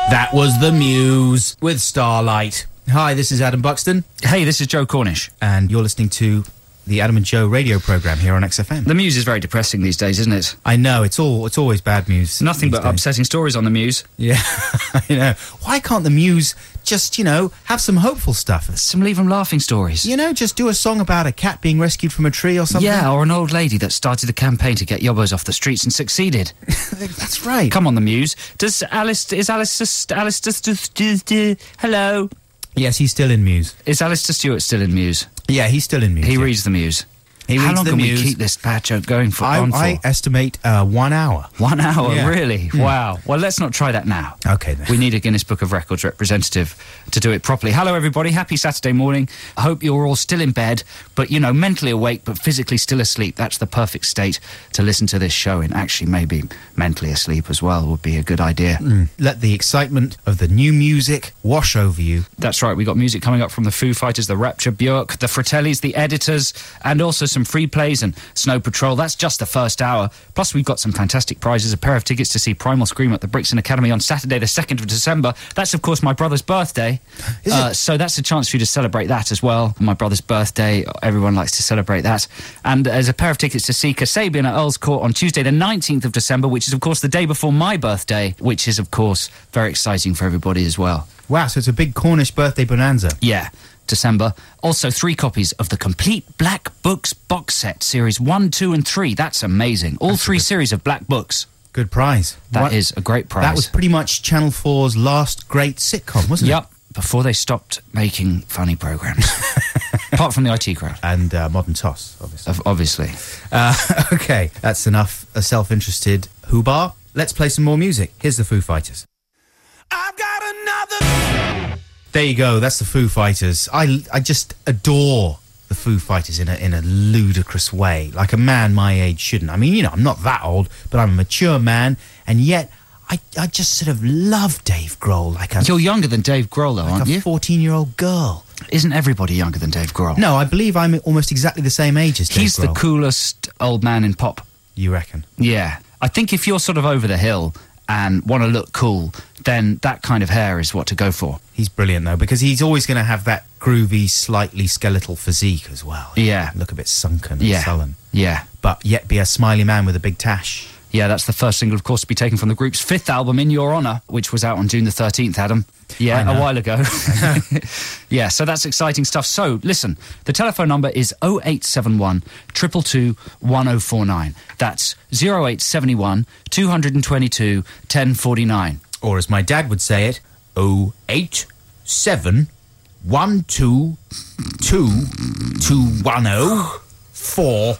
That was The Muse with Starlight. Hi, this is Adam Buxton. Hey, this is Joe Cornish. And you're listening to the Adam and Joe radio programme here on XFM. The Muse is very depressing these days, isn't it? I know, it's always bad news. Nothing but upsetting stories on the Muse. Yeah, I know. Why can't the Muse just, have some hopeful stuff? Some leave 'em laughing stories. Just do a song about a cat being rescued from a tree or something. Yeah, or an old lady that started a campaign to get yobbos off the streets and succeeded. That's right. Come on, the Muse. Hello? Yes, he's still in Muse. Is Alistair Stewart still in Muse? Yeah, he's still in Muse. He reads the Muse. How long can we keep this bad joke going for? I estimate 1 hour. 1 hour, yeah. Really? Wow. Well, let's not try that now. Okay, then. We need a Guinness Book of Records representative to do it properly. Hello, everybody. Happy Saturday morning. I hope you're all still in bed, but, mentally awake, but physically still asleep. That's the perfect state to listen to this show in. Actually, maybe mentally asleep as well would be a good idea. Let the excitement of the new music wash over you. That's right. We got music coming up from the Foo Fighters, the Rapture, Björk, the Fratellis, the Editors, and also some free plays and Snow Patrol. That's just the first hour. Plus, we've got some fantastic prizes, a pair of tickets to see Primal Scream at the Brixton Academy on Saturday, the 2nd of December. That's, of course, my brother's birthday. Is it? So that's a chance for you to celebrate that as well. My brother's birthday, everyone likes to celebrate that. And there's a pair of tickets to see Kasabian at Earl's Court on Tuesday, the 19th of December, which is, of course, the day before my birthday, which is, of course, very exciting for everybody as well. Wow, so it's a big Cornish birthday bonanza. Yeah. December. Also 3 copies of the complete Black Books box set, series 1, 2 and 3. That's amazing. All 3 series of Black Books. Good prize. That is a great prize. That was pretty much Channel 4's last great sitcom, wasn't it? Yep, before they stopped making funny programmes. Apart from the IT Crowd. And Modern Toss, obviously. Obviously. Okay, that's enough self-interested hoo-bar. Let's play some more music. Here's the Foo Fighters. I've got another... There you go, that's the Foo Fighters. I just adore the Foo Fighters in a ludicrous way, like a man my age shouldn't. I mean, I'm not that old, but I'm a mature man, and yet I just sort of love Dave Grohl. You're younger than Dave Grohl, though, aren't you? Like a 14-year-old girl. Isn't everybody younger than Dave Grohl? No, I believe I'm almost exactly the same age as Dave Grohl. He's the coolest old man in pop. You reckon? Yeah. I think if you're sort of over the hill and want to look cool, then that kind of hair is what to go for. He's brilliant, though, because he's always going to have that groovy, slightly skeletal physique as well. Yeah. Look a bit sunken and sullen. Yeah. But yet be a smiley man with a big tash. Yeah, that's the first single, of course, to be taken from the group's 5th album, In Your Honour, which was out on June the 13th, Adam. Yeah, a while ago. Yeah, so that's exciting stuff. So, listen, the telephone number is 0871 222 1049. That's 0871 222 1049. Or as my dad would say it, 087 122 21049.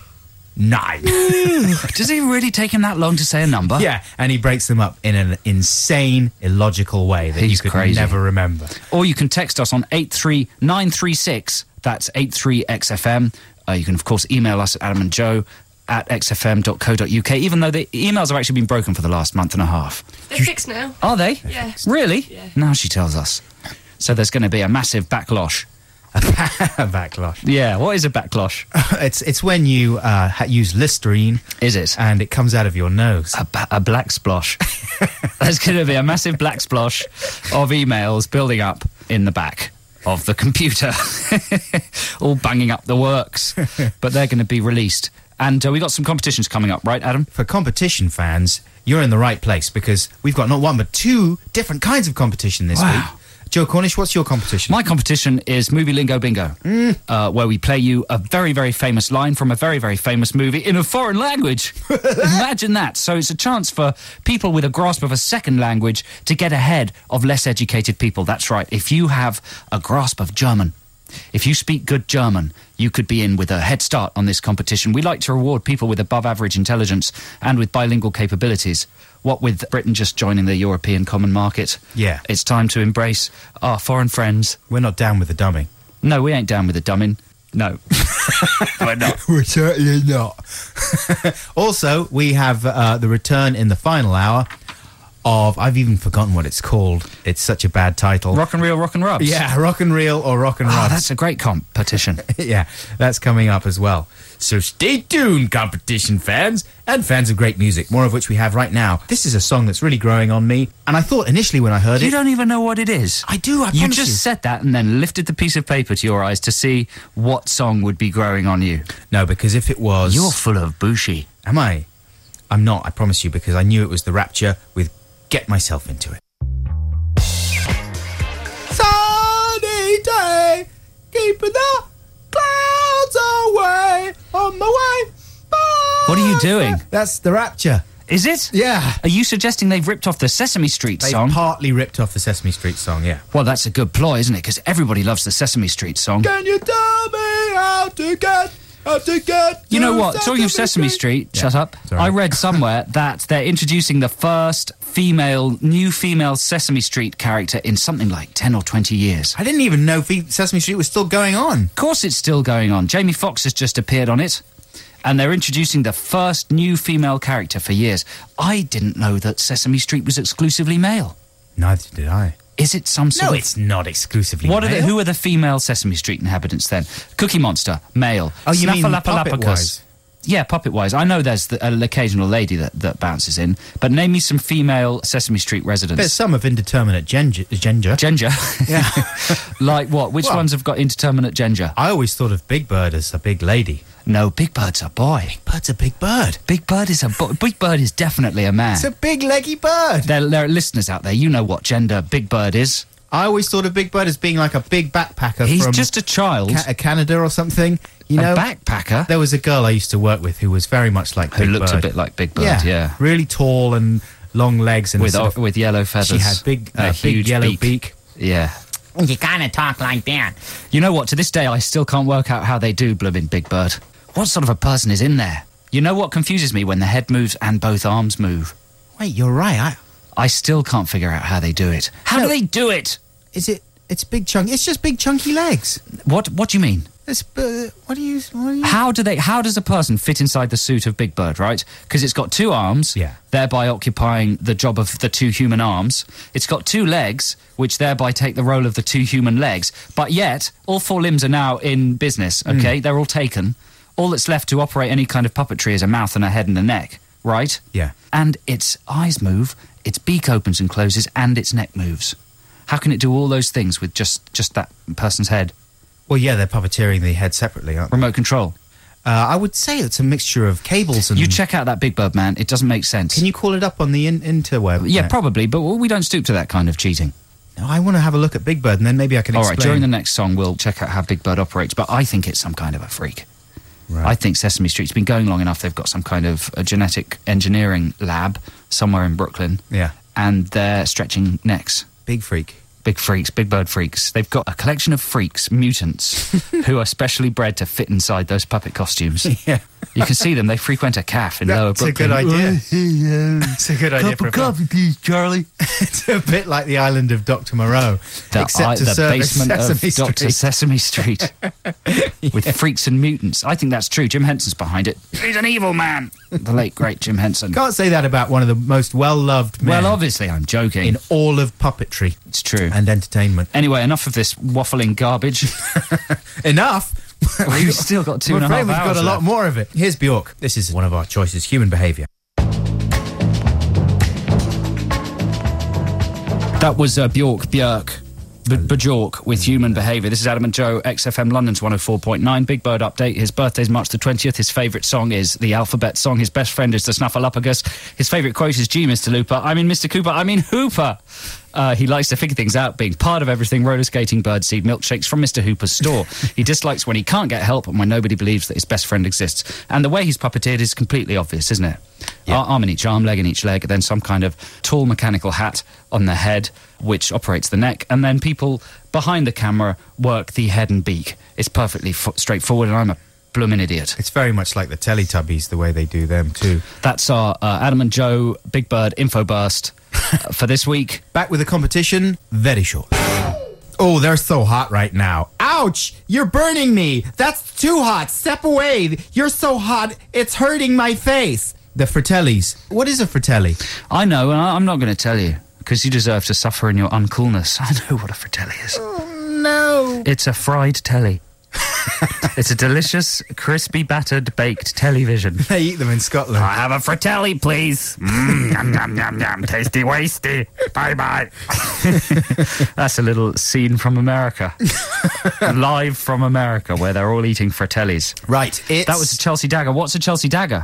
Does it really take him that long to say a number? Yeah, and he breaks them up in an insane, illogical way that you could never remember. Or you can text us on 83936. That's 83XFM. You can, of course, email us at adamandjoe@xfm.co.uk, even though the emails have actually been broken for the last month and a half. They're fixed now. Are they? Yeah. Really? Yeah. Now she tells us. So there's going to be a massive backlash. A backlash. Yeah, what is a backlash? It's when you use Listerine. Is it? And it comes out of your nose. A black splosh. There's going to be a massive black splosh of emails building up in the back of the computer. All banging up the works. But they're going to be released. And we got some competitions coming up, right, Adam? For competition fans, you're in the right place, because we've got not one but 2 different kinds of competition this week. Joe Cornish, what's your competition? My competition is Movie Lingo Bingo, where we play you a very, very famous line from a very, very famous movie in a foreign language. Imagine that. So it's a chance for people with a grasp of a second language to get ahead of less educated people. That's right. If you have a grasp of German, if you speak good German, you could be in with a head start on this competition. We like to reward people with above average intelligence and with bilingual capabilities. What with Britain just joining the European Common Market, yeah, it's time to embrace our foreign friends. We're not down with the dumbing. No, we ain't down with the dumbing. No. We're not. We're certainly not. Also, we have the return in the final hour of, I've even forgotten what it's called. It's such a bad title. Rock and Reel, Rock and Rubs. Yeah, Rock and Reel or Rock and Oh, Rubs. that's a great competition. Yeah, that's coming up as well. So stay tuned, competition fans, and fans of great music, more of which we have right now. This is a song that's really growing on me, and I thought initially when I heard You it... don't even know what it is. I do, I promise You just said that and then lifted the piece of paper to your eyes to see what song would be growing on you. No, because if it was... You're full of bushi. Am I? I'm not, I promise you, because I knew it was The Rapture with Get Myself Into It. Sunny day, keeping the clouds away, on my way. What are you doing? That's The Rapture. Is it? Yeah. Are you suggesting they've ripped off the Sesame Street They song? partly ripped off the Sesame Street song, yeah. Well, that's a good ploy, isn't it? Because everybody loves the Sesame Street song. Can you tell me how to get You know what? Talking of Sesame Street, shut up. Sorry. I read somewhere that they're introducing the first new female Sesame Street character in something like 10 or 20 years. I didn't even know Sesame Street was still going on. Of course it's still going on. Jamie Foxx has just appeared on it. And they're introducing the first new female character for years. I didn't know that Sesame Street was exclusively male. Neither did I. Is it some sort No, of... it's not exclusively What are male. who are the female Sesame Street inhabitants then? Cookie Monster, male. Oh, you mean Snuffleupagus. puppet-wise? Yeah, puppet-wise. I know there's an occasional lady that bounces in, but name me some female Sesame Street residents. There's some of indeterminate gender. Ginger. Yeah. Like what? Which Well- ones have got indeterminate gender? I always thought of Big Bird as a big lady. No, Big Bird's a boy. Bird's a big bird. Big Bird is a boy. Big Bird is definitely a man. It's a big leggy bird. There are listeners out there. You know what gender Big Bird is. I always thought of Big Bird as being like a big backpacker He's from just a child. Canada or something. You know, a backpacker there was a girl I used to work with who was very much like who Big looked Bird. a bit like Big Bird. Yeah. Really tall and long legs and With sort of- with yellow feathers. she had a big huge yellow beak. Yeah. You kind of talk like that. You know what? To this day, I still can't work out how they do blooming Big Bird. What sort of a person is in there? You know what confuses me? When the head moves and both arms move. Wait, you're right. I still can't figure out how they do it. How No. do they do it? It's big chunky. It's just big chunky legs. What do you mean? It's what do you? How does a person fit inside the suit of Big Bird, right? Because it's got two arms, Yeah. thereby occupying the job of the two human arms. It's got two legs, which thereby take the role of the two human legs. But yet, all four limbs are now in business, okay? They're all taken. All that's left to operate any kind of puppetry is a mouth and a head and a neck, right? Yeah. And its eyes move, its beak opens and closes, and its neck moves. How can it do all those things with just that person's head? Well, yeah, they're puppeteering the head separately, aren't they? Remote control. I would say it's a mixture of cables and... You check out that Big Bird, man. It doesn't make sense. Can you call it up on the interweb? Yeah, probably, but we don't stoop to that kind of cheating. No, I want to have a look at Big Bird, and then maybe I can All explain. right, during the next song, we'll check out how Big Bird operates, but I think it's some kind of a freak. Right. I think Sesame Street's been going long enough. They've got some kind of a genetic engineering lab somewhere in Brooklyn, Yeah. and they're stretching necks. Big freak. Big freaks, Big Bird freaks. They've got a collection of freaks, mutants, who are specially bred to fit inside those puppet costumes. Yeah. You can see them. They frequent a cafe in Lower That's a Brooklyn. good idea. That's a good idea for a film. please, Charlie. It's a bit like the island of Dr. Moreau, except to the service basement Sesame of Dr. Street. Sesame Street with freaks and mutants. I think that's true. Jim Henson's behind it. He's an evil man. The late, great Jim Henson. Can't say that about one of the most well-loved men Well, obviously, I'm joking. in all of puppetry It's true. and entertainment. Anyway, enough of this waffling garbage. Enough. We've still got two I'm and a half afraid we've hours got a lot left. more of it. Here's Bjork. This is one of our choices, Human Behaviour. That was Bjork, Bjork with Human Behaviour. This is Adam and Joe, XFM London's 104.9. Big Bird update. His birthday's March the 20th. His favourite song is the alphabet song. His best friend is the Snuffleupagus. His favourite quote is, "Gee, Mr. Looper, I mean Mr. Cooper, I mean Hooper." He likes to figure things out, being part of everything, roller skating, birdseed, milkshakes from Mr. Hooper's store. He dislikes when he can't get help and when nobody believes that his best friend exists. And the way he's puppeteered is completely obvious, isn't it? Yeah. Arm in each arm, leg in each leg, then some kind of tall mechanical hat on the head, which operates the neck, and then people behind the camera work the head and beak. It's perfectly straightforward, and I'm a bloomin' idiot. It's very much like the Teletubbies, the way they do them too. That's our Adam and Joe Big Bird info burst for this week. Back with the competition very shortly. Oh, they're so hot right now. Ouch! You're burning me! That's too hot! Step away! You're so hot, it's hurting my face! The Fratellis. What is a Fratelli? I know, and I'm not going to tell you, because you deserve to suffer in your uncoolness. I know what a Fratelli is. Oh, no. It's a fried telly. It's a delicious, crispy, battered, baked television. They eat them in Scotland. I have a Fratelli, please. Yum, yum, yum, yum. Tasty, wasty. Bye-bye. That's a little scene from America. Live from America, where they're all eating Fratellis. Right, it's... That was a Chelsea dagger. What's a Chelsea dagger?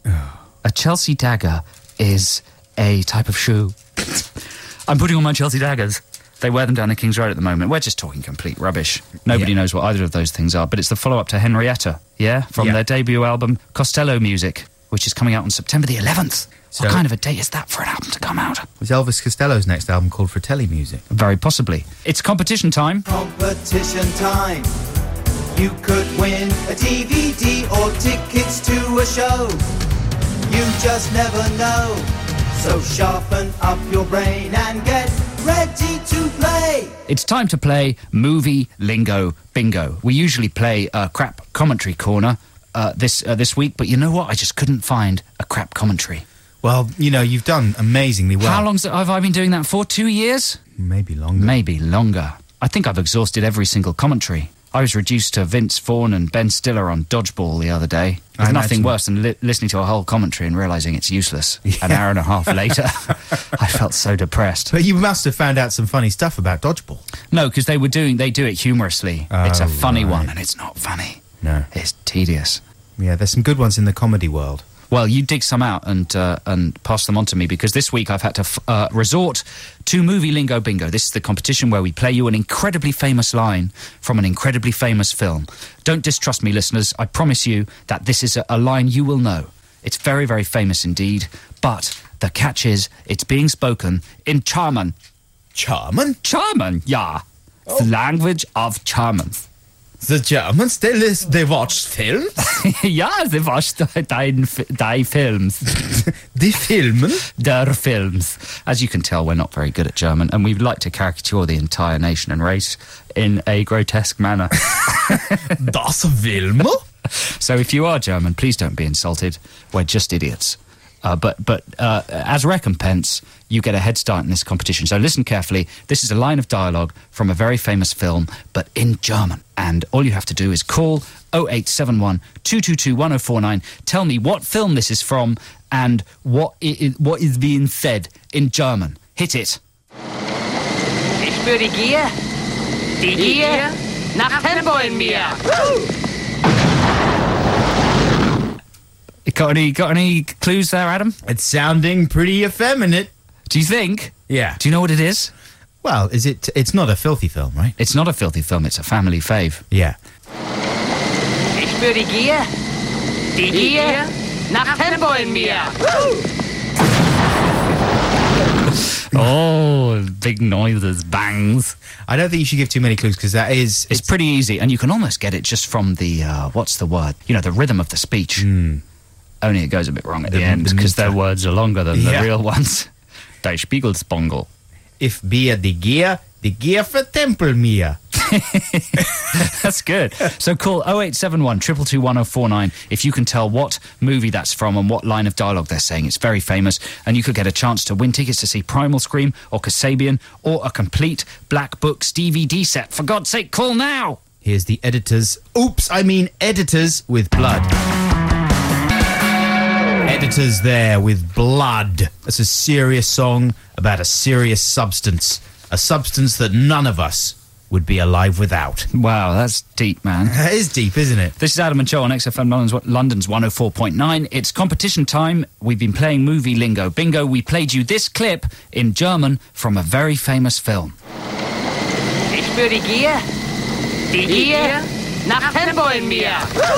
A Chelsea dagger is a type of shoe. I'm putting on my Chelsea daggers. They wear them down in King's Road at the moment. We're just talking complete rubbish. Nobody knows what either of those things are, but it's the follow-up to Henrietta, from their debut album, Costello Music, which is coming out on September the 11th. So, what kind of a date is that for an album to come out? Was Elvis Costello's next album called Fratelli Music? Very possibly. It's competition time. Competition time. You could win a DVD or tickets to a show. You just never know. So sharpen up your brain and get ready to play. It's time to play Movie Lingo Bingo. We usually play a crap commentary corner this week, but you know what? I just couldn't find a crap commentary. Well, you know, you've done amazingly well. How long have I been doing that for? 2 years? Maybe longer. Maybe longer. I think I've exhausted every single commentary. I was reduced to Vince Vaughn and Ben Stiller on Dodgeball the other day. There's nothing worse than listening to a whole commentary and realising it's useless. An hour and a half later, I felt so depressed. But you must have found out some funny stuff about Dodgeball. No, because they do it humorously. It's a funny one, and it's not funny. No. It's tedious. Yeah, there's some good ones in the comedy world. Well, you dig some out and pass them on to me, because this week I've had to resort to Movie Lingo Bingo. This is the competition where we play you an incredibly famous line from an incredibly famous film. Don't distrust me, listeners. I promise you that this is a line you will know. It's very, very famous indeed, but the catch is it's being spoken in German. German? German, yeah. The language of Germans. The Germans, they watch films? Ja, they watch die films. The filmen? Der films. As you can tell, we're not very good at German, and we'd like to caricature the entire nation and race in a grotesque manner. Das Film? So if you are German, please don't be insulted. We're just idiots. But as recompense, you get a head start in this competition. So listen carefully. This is a line of dialogue from a very famous film, but in German. And all you have to do is call 0871 222 1049. Tell me what film this is from and what is being said in German. Hit it. Ich spüre die Gier. Die Gier nach Tempo in mir. Got any clues there, Adam? It's sounding pretty effeminate. Do you think? Yeah. Do you know what it is? Well, it's not a filthy film, right? It's not a filthy film, it's a family fave. Yeah. Ich spüre die Gier. Die Gier nach Tempo in mir. Oh, big noises, bangs. I don't think you should give too many clues, because that is... It's pretty easy, and you can almost get it just from the, what's the word? You know, the rhythm of the speech. Only it goes a bit wrong at the end, because their words are longer than the real ones. Die Spiegelspongel. If Bier die Gier für Tempel mir. That's good. So call 0871 222 1049 if you can tell what movie that's from and what line of dialogue they're saying. It's very famous, and you could get a chance to win tickets to see Primal Scream or Kasabian or a complete Black Books DVD set. For God's sake, call now! Here's the editors with blood. Editors there with blood. That's a serious song about a serious substance. A substance that none of us would be alive without. Wow, that's deep, man. That is deep, isn't it? This is Adam and Joe on XFM London's 104.9. It's competition time. We've been playing Movie Lingo Bingo. We played you this clip in German from a very famous film. Ich spüre die Gier. Die Gier nach Tempo in mir.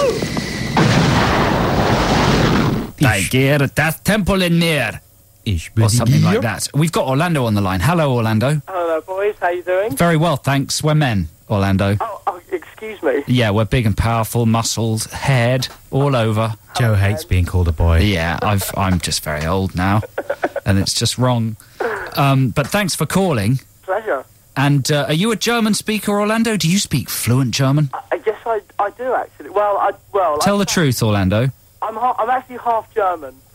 Die Gier, das Tempo in mir. Or something like that. We've got Orlando on the line. Hello, Orlando. Hello, boys. How you doing? Very well, thanks. We're men, Orlando. Oh, excuse me. Yeah, we're big and powerful, muscled, haired, all over. Joe hates being called a boy. Yeah, I'm just very old now, and it's just wrong. But thanks for calling. Pleasure. And are you a German speaker, Orlando? Do you speak fluent German? Yes, I do actually. Tell the truth, Orlando. I'm actually half German.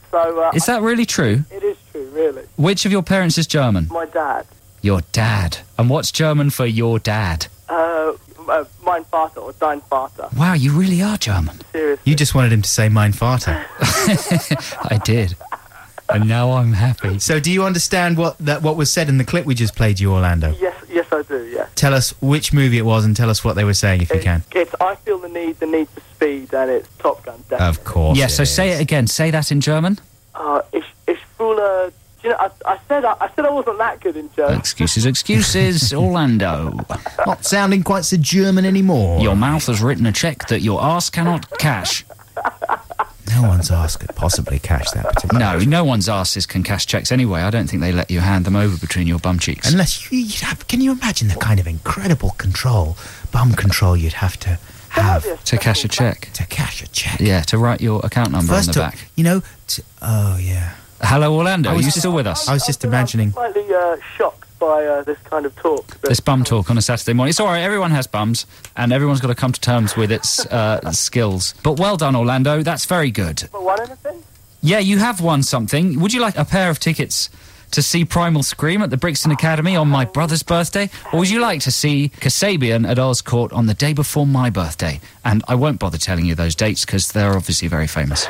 So Is that really true? it is true, really. Which of your parents is German? My dad. Your dad. And what's German for your dad? Mein Vater or Dein Vater. Wow, you really are German. Seriously. You just wanted him to say mein Vater. I did. And now I'm happy. So do you understand what was said in the clip we just played you, Orlando? Yes, I do. Yeah. Tell us which movie it was and tell us what they were saying if you can. It's I Feel the Need for Speed, and it's Top Gun. Definitely. Of course. Yeah, so say it again. Say that in German. Ich fühle. You know, I said I wasn't that good in German. Excuses, Orlando. Not sounding quite so German anymore. Your mouth has written a cheque that your arse cannot cash. No one's asked could possibly cash that particular. No one's asses can cash cheques anyway. I don't think they let you hand them over between your bum cheeks. Unless you'd have. Can you imagine the kind of incredible bum control you'd have to have To cash a cheque. to cash a check? Yeah, to write your account number on the to, back. you know. Oh yeah. Hello, Orlando. Are you still with us? I was just imagining. I'm slightly shocked by this kind of talk. This bum talk on a Saturday morning. It's all right. Everyone has bums, and everyone's got to come to terms with its skills. But well done, Orlando. That's very good. But won anything? Yeah, you have won something. Would you like a pair of tickets to see Primal Scream at the Brixton Academy on my brother's birthday? Or would you like to see Kasabian at Oscourt on the day before my birthday? And I won't bother telling you those dates because they're obviously very famous.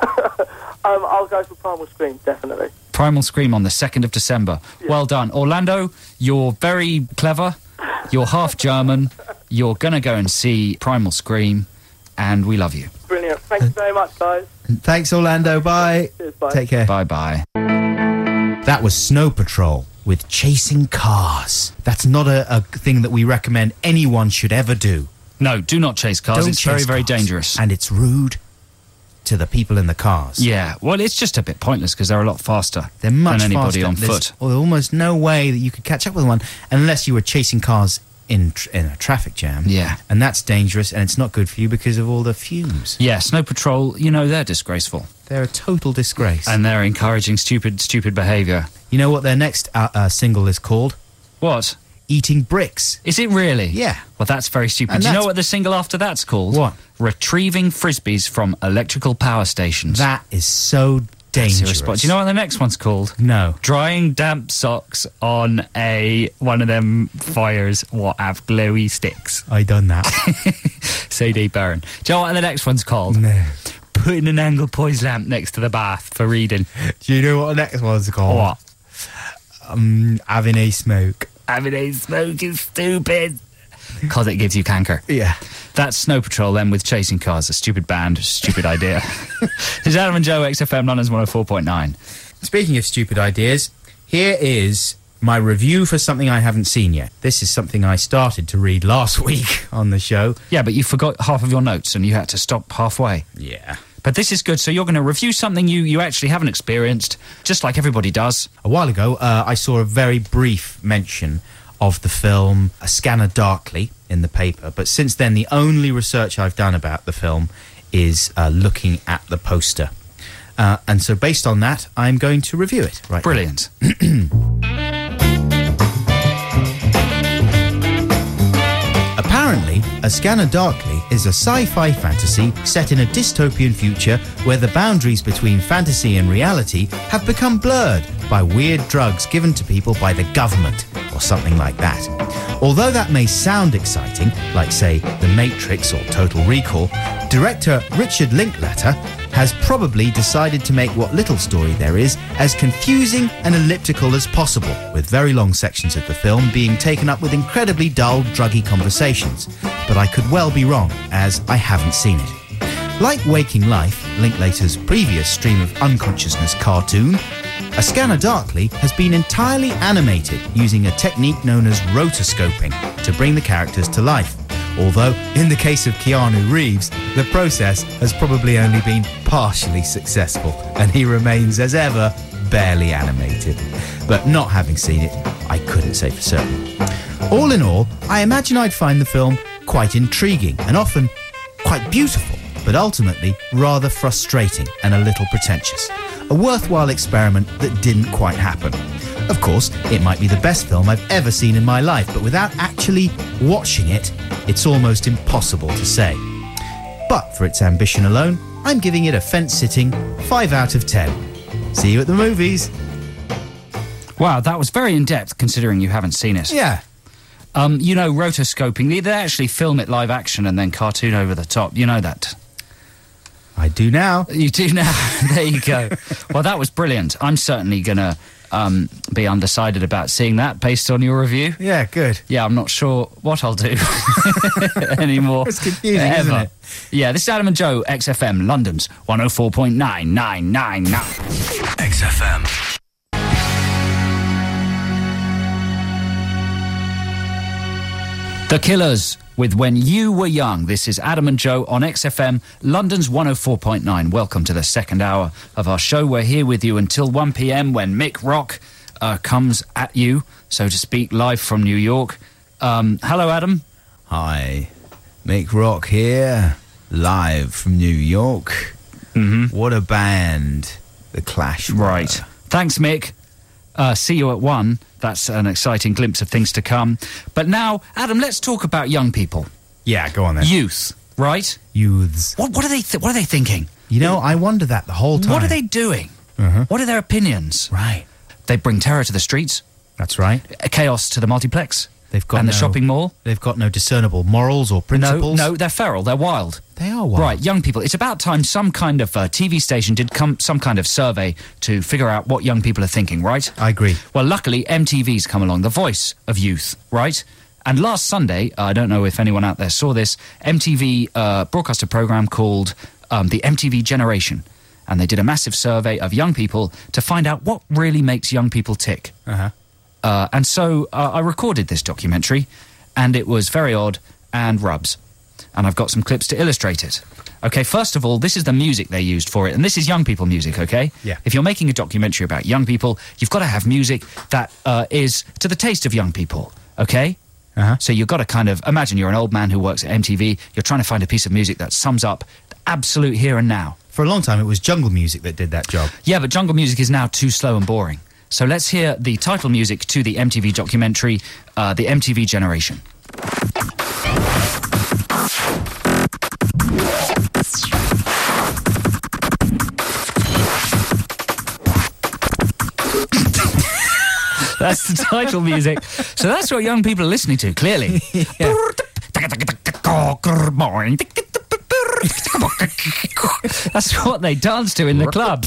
I'll go for Primal Scream, definitely. Primal Scream on the 2nd of December. Yeah. Well done. Orlando, you're very clever. You're half German. You're going to go and see Primal Scream, and we love you. Brilliant. Thanks very much, guys. Thanks, Orlando. Bye. Cheers, bye. Take care. Bye-bye. That was Snow Patrol with Chasing Cars. That's not a thing that we recommend anyone should ever do. No, do not chase cars. Don't It's chase very, very cars. dangerous. And it's rude to the people in the cars. Yeah, well, it's just a bit pointless because they're a lot faster They're much than anybody faster. on There's foot. almost no way that you could catch up with one unless you were chasing cars in a traffic jam. Yeah. And that's dangerous and it's not good for you because of all the fumes. Yeah, Snow Patrol, they're disgraceful. They're a total disgrace. And they're encouraging stupid behaviour. You know what their next single is called? What? Eating Bricks. Is it really? Yeah. Well, that's very stupid. And Do you know that's- what the single after that's called? What? Retrieving Frisbees from Electrical Power Stations. That is so dangerous. Do you know what the next one's called? No. Drying damp socks on one of them fires what have glowy sticks. I done that. CD Baron. Do you know what the next one's called? No. Putting an angle poise lamp next to the bath for reading. Do you know what the next one's called? What? Having a smoke. Having a smoke is stupid. Because it gives you canker. Yeah. That's Snow Patrol then with Chasing Cars. A stupid band, stupid idea. It's Adam and Joe, XFM London's 104.9. Speaking of stupid ideas, here is my review for something I haven't seen yet. This is something I started to read last week on the show. Yeah, but you forgot half of your notes and you had to stop halfway. Yeah. But this is good. So you're going to review something you actually haven't experienced, just like everybody does. A while ago, I saw a very brief mention of the film A Scanner Darkly in the paper, but since then the only research I've done about the film is looking at the poster. And so based on that, I'm going to review it. Right. Brilliant. Apparently, A Scanner Darkly is a sci-fi fantasy set in a dystopian future where the boundaries between fantasy and reality have become blurred by weird drugs given to people by the government, or something like that. Although that may sound exciting, like say The Matrix or Total Recall, director Richard Linklater has probably decided to make what little story there is as confusing and elliptical as possible, with very long sections of the film being taken up with incredibly dull, druggy conversations. But I could well be wrong, as I haven't seen it. Like Waking Life, Linklater's previous stream of unconsciousness cartoon, A Scanner Darkly has been entirely animated using a technique known as rotoscoping to bring the characters to life. Although, in the case of Keanu Reeves, the process has probably only been partially successful, and he remains, as ever, barely animated. But not having seen it, I couldn't say for certain. All in all, I imagine I'd find the film quite intriguing and often quite beautiful, but ultimately rather frustrating and a little pretentious. A worthwhile experiment that didn't quite happen. Of course, it might be the best film I've ever seen in my life, but without actually watching it, it's almost impossible to say. But for its ambition alone, I'm giving it a fence-sitting 5 out of 10. See you at the movies. Wow, that was very in-depth considering you haven't seen it. Yeah. You know, rotoscoping, they actually film it live action and then cartoon over the top. You know that. I do now. You do now. There you go. Well, that was brilliant. I'm certainly going to be undecided about seeing that based on your review. Yeah, good. Yeah, I'm not sure what I'll do anymore. It's confusing, isn't it? Yeah, this is Adam and Joe, XFM, London's 104.99999. XFM. The Killers with When You Were Young. This is Adam and Joe on XFM, London's 104.9. Welcome to the second hour of our show. We're here with you until 1 p.m. when Mick Rock comes at you, so to speak, live from New York. Hello, Adam. Hi, Mick Rock here, live from New York. Mm-hmm. What a band, The Clash were. Right. Thanks, Mick. See you at 1. That's an exciting glimpse of things to come. But now, Adam, let's talk about young people. Yeah, go on then. Youth, right? Youths. What are they thinking? You know, I wonder that the whole time. What are they doing? What are their opinions? Right. They bring terror to the streets, That's right. chaos to the multiplex, They've got and the shopping mall. They've got no discernible morals or principles. No, they're feral, they're wild. They are wild. Right, young people. It's about time some kind of TV station did some kind of survey to figure out what young people are thinking, right? I agree. Well, luckily, MTV's come along, the voice of youth, right? And last Sunday, I don't know if anyone out there saw this, MTV broadcast a program called the MTV Generation. And they did a massive survey of young people to find out what really makes young people tick. And so I recorded this documentary, and it was very odd and rubs. And I've got some clips to illustrate it. Okay, first of all, this is the music they used for it, and this is young people music, okay? Yeah. If you're making a documentary about young people, you've got to have music that is to the taste of young people, okay? So you've got to kind of, imagine you're an old man who works at MTV, you're trying to find a piece of music that sums up the absolute here and now. For a long time, it was jungle music that did that job. Yeah, but jungle music is now too slow and boring. So let's hear the title music to the MTV documentary, The MTV Generation. That's the title music. So that's what young people are listening to, clearly. That's what they dance to in the club.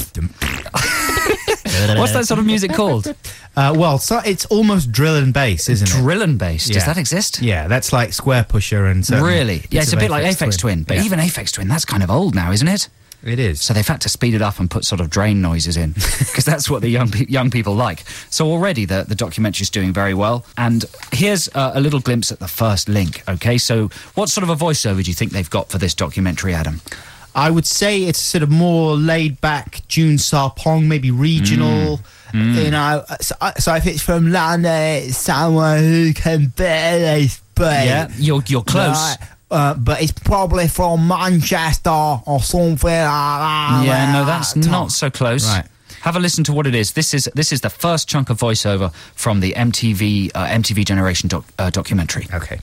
What's that sort of music called? So it's almost drill and bass, isn't it? Drill and bass. Does Yeah. that exist? Yeah, that's like Square Pusher and so. Really? Yeah, it's a bit like Aphex Twin. But even Aphex Twin, that's kind of old now, isn't it? It is. So they've had to speed it up and put sort of drain noises in, because that's what the young people like. So already the documentary's doing very well. And here's a little glimpse at the first link, okay? So what sort of a voiceover do you think they've got for this documentary, Adam? I would say it's sort of more laid back, June Sarpong, maybe regional. You know, so if it's from London, it's someone who can barely speak. Yeah, you're close. Right. But it's probably from Manchester or something like that. Yeah, no, that's not so close. Right. Have a listen to what it is. This is the first chunk of voiceover from the MTV Generation documentary. Okay.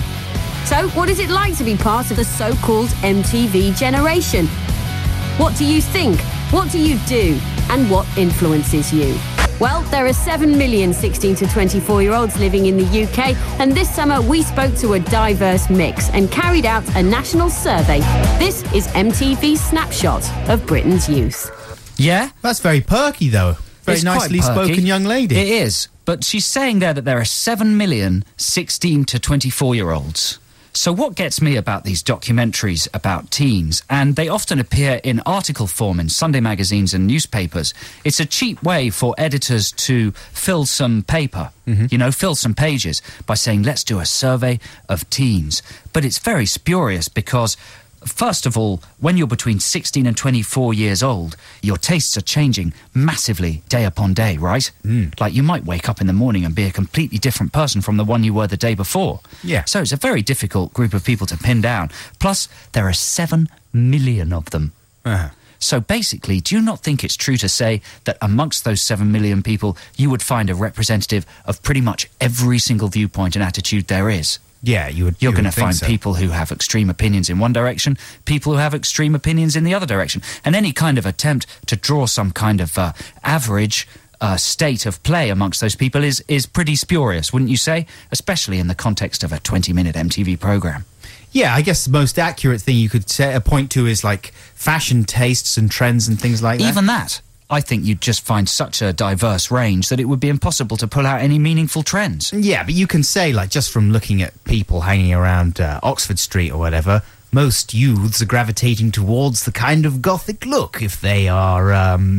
So, what is it like to be part of the so-called MTV generation? What do you think? What do you do? And what influences you? Well, there are 7 million 16 to 24-year-olds living in the UK, and this summer we spoke to a diverse mix and carried out a national survey. This is MTV's snapshot of Britain's youth. Yeah? That's very perky, though. Very It's quite nicely perky. spoken young lady. It is. But she's saying there that there are 7 million 16 to 24-year-olds. So what gets me about these documentaries about teens, and they often appear in article form in Sunday magazines and newspapers, it's a cheap way for editors to fill some paper, fill some pages by saying, let's do a survey of teens. But it's very spurious because, first of all, when you're between 16 and 24 years old, your tastes are changing massively day upon day, right? Like you might wake up in the morning and be a completely different person from the one you were the day before. Yeah. So it's a very difficult group of people to pin down. Plus, there are 7 million of them. So basically, do you not think it's true to say that amongst those 7 million people, you would find a representative of pretty much every single viewpoint and attitude there is? Yeah, You're going to find people who have extreme opinions in one direction, people who have extreme opinions in the other direction. And any kind of attempt to draw some kind of average state of play amongst those people is pretty spurious, wouldn't you say? Especially in the context of a 20-minute MTV programme. Yeah, I guess the most accurate thing you could point to is like fashion tastes and trends and things like that. Even that. I think you'd just find such a diverse range that it would be impossible to pull out any meaningful trends. Yeah, but you can say, like, just from looking at people hanging around Oxford Street or whatever, most youths are gravitating towards the kind of gothic look if they are,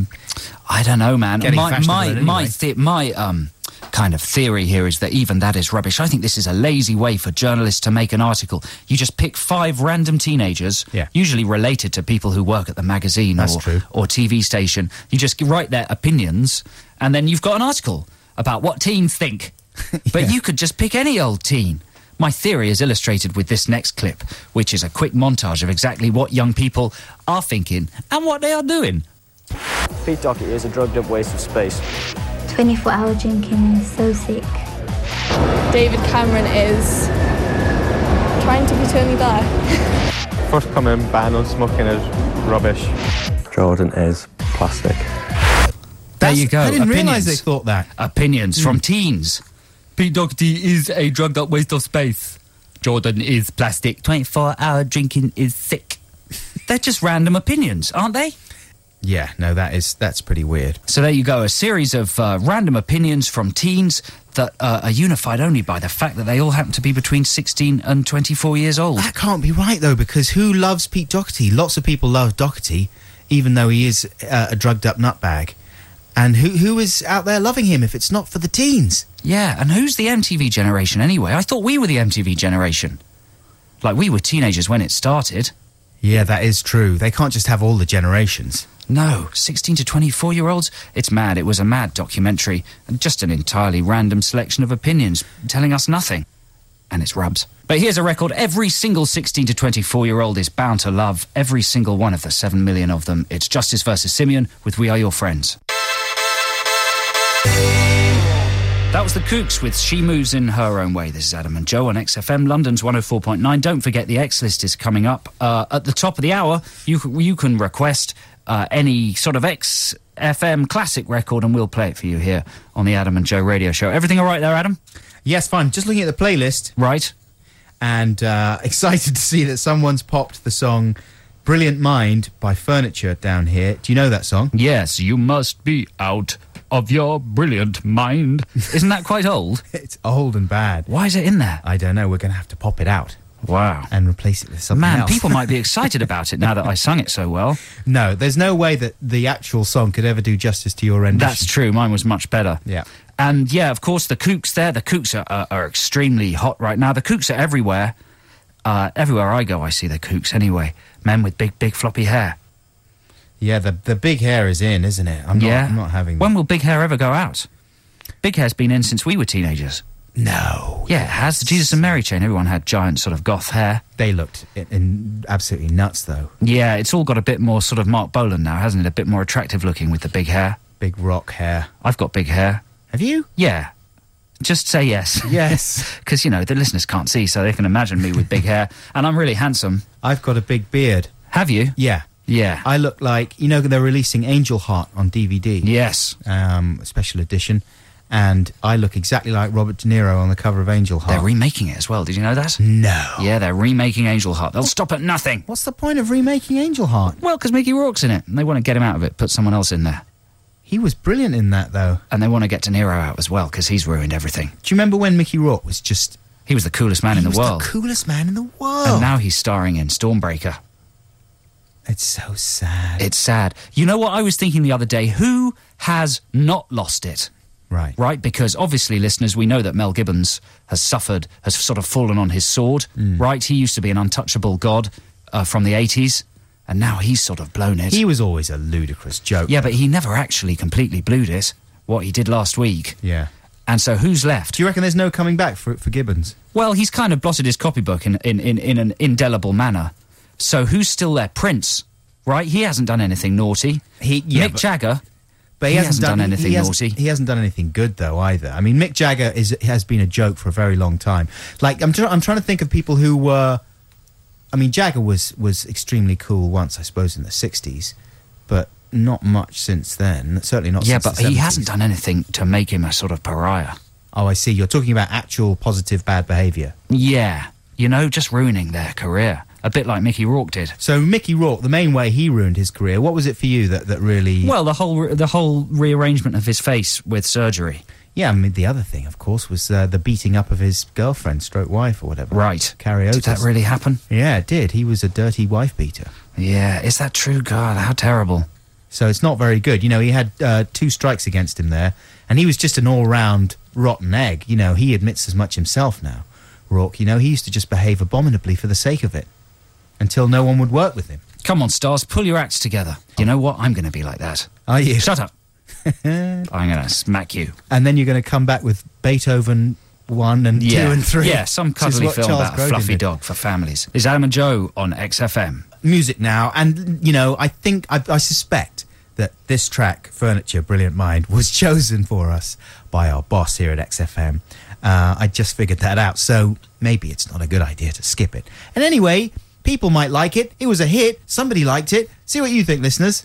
I don't know, man. My anyway. kind of theory here is that even that is rubbish. I think this is a lazy way for journalists to make an article. You just pick 5 random teenagers, usually related to people who work at the magazine or TV station. You just write their opinions, and then you've got an article about what teens think. But you could just pick any old teen. My theory is illustrated with this next clip, which is a quick montage of exactly what young people are thinking and what they are doing. Pete Doherty is a drugged-up waste of space. 24-hour drinking is so sick. David Cameron is trying to be Tony Blair. First coming ban on smoking is rubbish. Jordan is plastic. There you go. I didn't realise they thought that. Opinions from teens. Pete Doherty is a drugged-up waste of space. Jordan is plastic. 24-hour drinking is sick. They're just random opinions, aren't they? Yeah, no, that's pretty weird. So there you go, a series of random opinions from teens that are unified only by the fact that they all happen to be between 16 and 24 years old. That can't be right, though, because who loves Pete Doherty? Lots of people love Doherty, even though he is a drugged-up nutbag. And who is out there loving him if it's not for the teens? Yeah, and who's the MTV generation anyway? I thought we were the MTV generation. Like, we were teenagers when it started. Yeah, that is true. They can't just have all the generations. No, 16 to 24-year-olds? It's mad. It was a mad documentary. And just an entirely random selection of opinions telling us nothing. And it's rubs. But here's a record every single 16 to 24-year-old is bound to love. Every single one of the 7 million of them. It's Justice vs. Simeon with We Are Your Friends. That was the Kooks with She Moves in Her Own Way. This is Adam and Joe on XFM, London's 104.9. Don't forget the X List is coming up. At the top of the hour, you can request any sort of XFM classic record and we'll play it for you here on the Adam and Joe radio show. Everything all right there, Adam? Yes, fine. Just looking at the playlist. Right. And excited to see that someone's popped the song Brilliant Mind by Furniture down here. Do you know that song? Yes, you must be out of your brilliant mind. Isn't that quite old? It's old and bad. Why is it in there? I don't know. We're going to have to pop it out. Wow. And replace it with something else. Man, people might be excited about it now that I sung it so well. No, there's no way that the actual song could ever do justice to your rendition. That's true. Mine was much better. Yeah. And, yeah, of course, the Kooks there. The Kooks are extremely hot right now. The Kooks are everywhere. Everywhere I go, I see the Kooks anyway. Men with big, floppy hair. Yeah, the big hair is in, isn't it? I'm not having that. When will big hair ever go out? Big hair's been in since we were teenagers. No. Yeah, it has. The Jesus and Mary chain, everyone had giant sort of goth hair. They looked absolutely nuts, though. Yeah, it's all got a bit more sort of Mark Bolan now, hasn't it? A bit more attractive looking with the big hair. Big rock hair. I've got big hair. Have you? Yeah. Just say yes. Yes. Because, the listeners can't see, so they can imagine me with big hair. And I'm really handsome. I've got a big beard. Have you? Yeah. Yeah. I look like, they're releasing Angel Heart on DVD. Yes. Special edition. And I look exactly like Robert De Niro on the cover of Angel Heart. They're remaking it as well. Did you know that? No. Yeah, they're remaking Angel Heart. They'll stop at nothing. What's the point of remaking Angel Heart? Well, because Mickey Rourke's in it, and they want to get him out of it, put someone else in there. He was brilliant in that, though. And they want to get De Niro out as well, because he's ruined everything. Do you remember when Mickey Rourke was just... He was the coolest man in the world. He was the coolest man in the world. And now he's starring in Stormbreaker. It's so sad. It's sad. You know what I was thinking the other day? Who has not lost it? Right. Right? Because obviously, listeners, we know that Mel Gibbons has sort of fallen on his sword. Right? He used to be an untouchable god from the 80s. And now he's sort of blown it. He was always a ludicrous joke. Yeah, but he never actually completely blew it, what he did last week. Yeah. And so who's left? Do you reckon there's no coming back for Gibbons? Well, he's kind of blotted his copybook in an indelible manner. So who's still there? Prince, right? He hasn't done anything naughty. Mick Jagger. But he hasn't done anything naughty. He hasn't done anything good, though, either. I mean, Mick Jagger has been a joke for a very long time. Like, I'm trying to think of people who were... I mean, Jagger was extremely cool once, I suppose, in the 60s, but not much since then. Certainly not since the 70s. Yeah, but he hasn't done anything to make him a sort of pariah. Oh, I see. You're talking about actual positive bad behaviour. Yeah. You know, just ruining their career. A bit like Mickey Rourke did. So Mickey Rourke, the main way he ruined his career, what was it for you that really... Well, the whole rearrangement of his face with surgery. Yeah, I mean, the other thing, of course, was the beating up of his girlfriend, stroke wife, or whatever. Right. Carrie Otis. Did that really happen? Yeah, it did. He was a dirty wife beater. Yeah, is that true? God, how terrible. So it's not very good. You know, he had 2 strikes against him there, and he was just an all-round rotten egg. You know, he admits as much himself now, Rourke. You know, he used to just behave abominably for the sake of it, until no one would work with him. Come on, stars, pull your acts together. You know what? I'm going to be like that. Are you? Shut up. I'm going to smack you. And then you're going to come back with Beethoven 1 and 2 and 3. Yeah, some cuddly film Charles about Grodin a fluffy did. dog for families. It's Adam and Joe on XFM. Music now, and, you know, I think, I suspect that this track, Furniture, Brilliant Mind, was chosen for us by our boss here at XFM. I just figured that out, so maybe it's not a good idea to skip it. And anyway, people might like it. It was a hit. Somebody liked it. See what you think, listeners.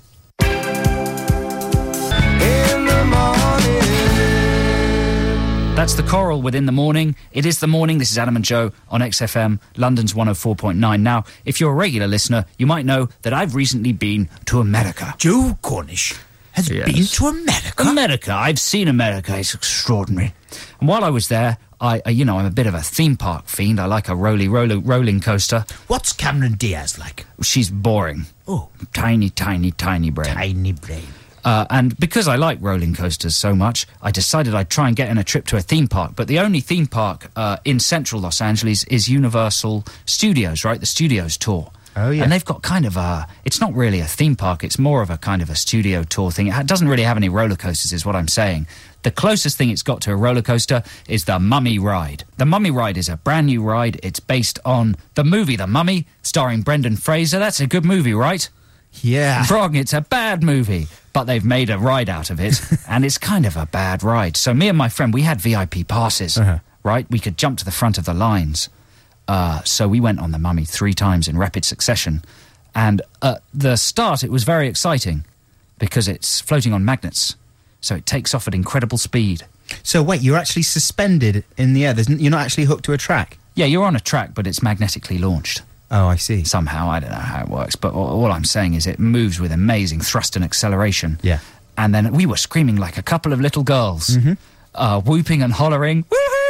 That's the Coral with In the Morning. It is the morning. This is Adam and Joe on XFM, London's 104.9. Now, if you're a regular listener, you might know that I've recently been to America. Joe Cornish has been to America? America. I've seen America. It's extraordinary. And while I was there, I'm a bit of a theme park fiend. I like a rolling coaster. What's Cameron Diaz like? She's boring. Oh. Tiny brain. Tiny brain. And because I like rolling coasters so much, I decided I'd try and get in a trip to a theme park. But the only theme park in central Los Angeles is Universal Studios, right? The Studios tour. Oh, yeah. And they've got kind of it's not really a theme park, it's more of a kind of a studio tour thing. It doesn't really have any roller coasters, is what I'm saying. The closest thing it's got to a roller coaster is the Mummy Ride. The Mummy Ride is a brand new ride. It's based on the movie The Mummy, starring Brendan Fraser. That's a good movie, right? Yeah. Wrong, it's a bad movie. But they've made a ride out of it, and it's kind of a bad ride. So me and my friend, we had VIP passes, right? We could jump to the front of the lines. So we went on the Mummy 3 times in rapid succession. And at the start, it was very exciting because it's floating on magnets. So it takes off at incredible speed. So wait, you're actually suspended in the air. You're not actually hooked to a track? Yeah, you're on a track, but it's magnetically launched. Oh, I see. Somehow, I don't know how it works, but all I'm saying is it moves with amazing thrust and acceleration. Yeah. And then we were screaming like a couple of little girls, whooping and hollering.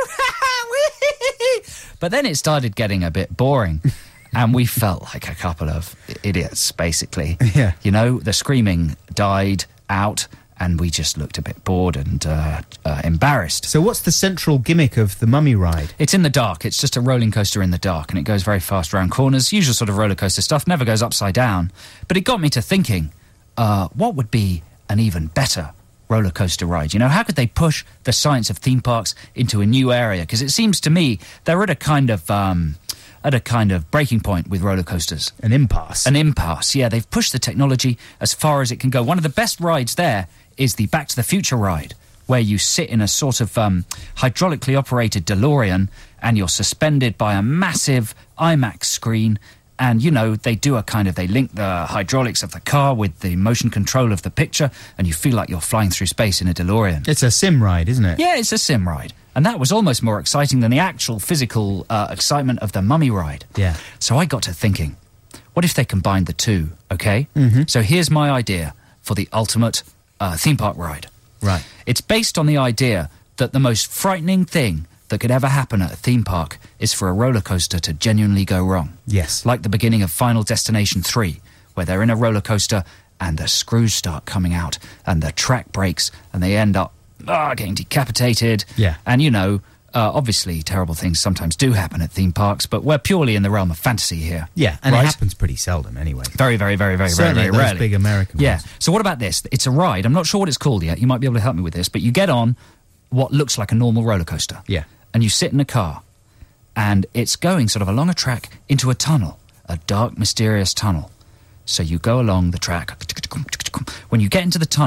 But then it started getting a bit boring, and we felt like a couple of idiots, basically. Yeah. You know, the screaming died out, and we just looked a bit bored and embarrassed. So what's the central gimmick of the Mummy Ride? It's in the dark. It's just a rolling coaster in the dark, and it goes very fast around corners. Usual sort of roller coaster stuff, never goes upside down. But it got me to thinking, what would be an even better roller coaster ride? You know, how could they push the science of theme parks into a new area? Because it seems to me they're at a kind of breaking point with roller coasters. An impasse. An impasse, yeah. They've pushed the technology as far as it can go. One of the best rides there is the Back to the Future ride, where you sit in a sort of hydraulically operated DeLorean and you're suspended by a massive IMAX screen. And, you know, they link the hydraulics of the car with the motion control of the picture, and you feel like you're flying through space in a DeLorean. It's a sim ride, isn't it? Yeah, it's a sim ride. And that was almost more exciting than the actual physical excitement of the Mummy Ride. Yeah. So I got to thinking, what if they combined the two, okay? Mm-hmm. So here's my idea for the ultimate theme park ride. Right. It's based on the idea that the most frightening thing that could ever happen at a theme park is for a roller coaster to genuinely go wrong. Yes. Like the beginning of Final Destination 3, where they're in a roller coaster and the screws start coming out and the track breaks and they end up getting decapitated. Yeah. And, you know, obviously terrible things sometimes do happen at theme parks, but we're purely in the realm of fantasy here. Yeah, and right? it happens pretty seldom anyway. Very, very, very, very, Certainly very, very those rarely. big American Yeah. ones. So what about this? It's a ride. I'm not sure what it's called yet. You might be able to help me with this, but you get on what looks like a normal roller coaster. Yeah. And you sit in a car, and it's going sort of along a track into a tunnel, a dark, mysterious tunnel. So you go along the track. When you get into the tunnel,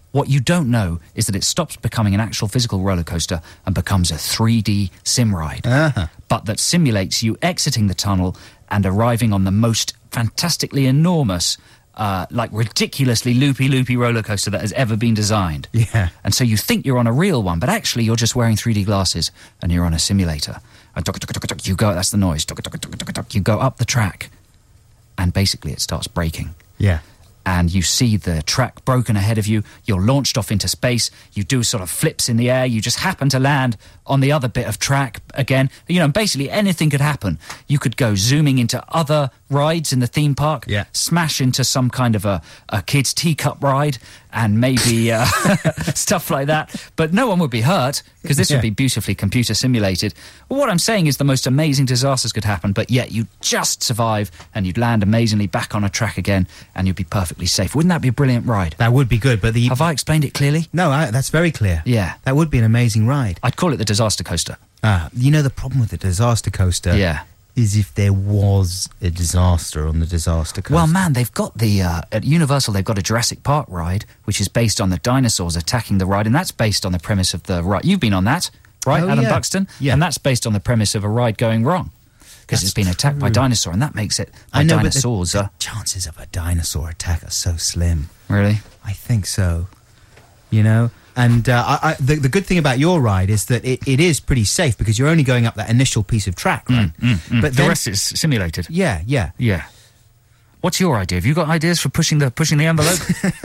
What you don't know is that it stops becoming an actual physical roller coaster and becomes a 3D sim ride, but that simulates you exiting the tunnel and arriving on the most fantastically enormous, like ridiculously loopy roller coaster that has ever been designed. Yeah. And so you think you're on a real one, but actually you're just wearing 3D glasses and you're on a simulator. And you go, that's the noise. You go up the track and basically it starts braking. Yeah. And you see the track broken ahead of you. You're launched off into space. You do sort of flips in the air. You just happen to land on the other bit of track again. You know, basically anything could happen. You could go zooming into other rides in the theme park, smash into some kind of a kid's teacup ride, and maybe stuff like that. But no one would be hurt, because this would be beautifully computer simulated. Well, what I'm saying is the most amazing disasters could happen, but yet you'd just survive, and you'd land amazingly back on a track again, and you'd be perfectly safe. Wouldn't that be a brilliant ride? That would be good, but Have I explained it clearly? No, that's very clear. Yeah. That would be an amazing ride. I'd call it the disaster coaster. You know the problem with the disaster coaster? Yeah. Is if there was a disaster on the disaster coaster. Well, man, they've got at Universal, they've got a Jurassic Park ride, which is based on the dinosaurs attacking the ride, and that's based on the premise of the ride. You've been on that, right, Adam Buxton? Yeah. And that's based on the premise of a ride going wrong, because it's been attacked by dinosaur, and that makes it by dinosaurs. But the chances of a dinosaur attack are so slim. Really? I think so. You know? And the good thing about your ride is that it is pretty safe, because you're only going up that initial piece of track, right? But the rest is simulated. Yeah. What's your idea? Have you got ideas for pushing the envelope?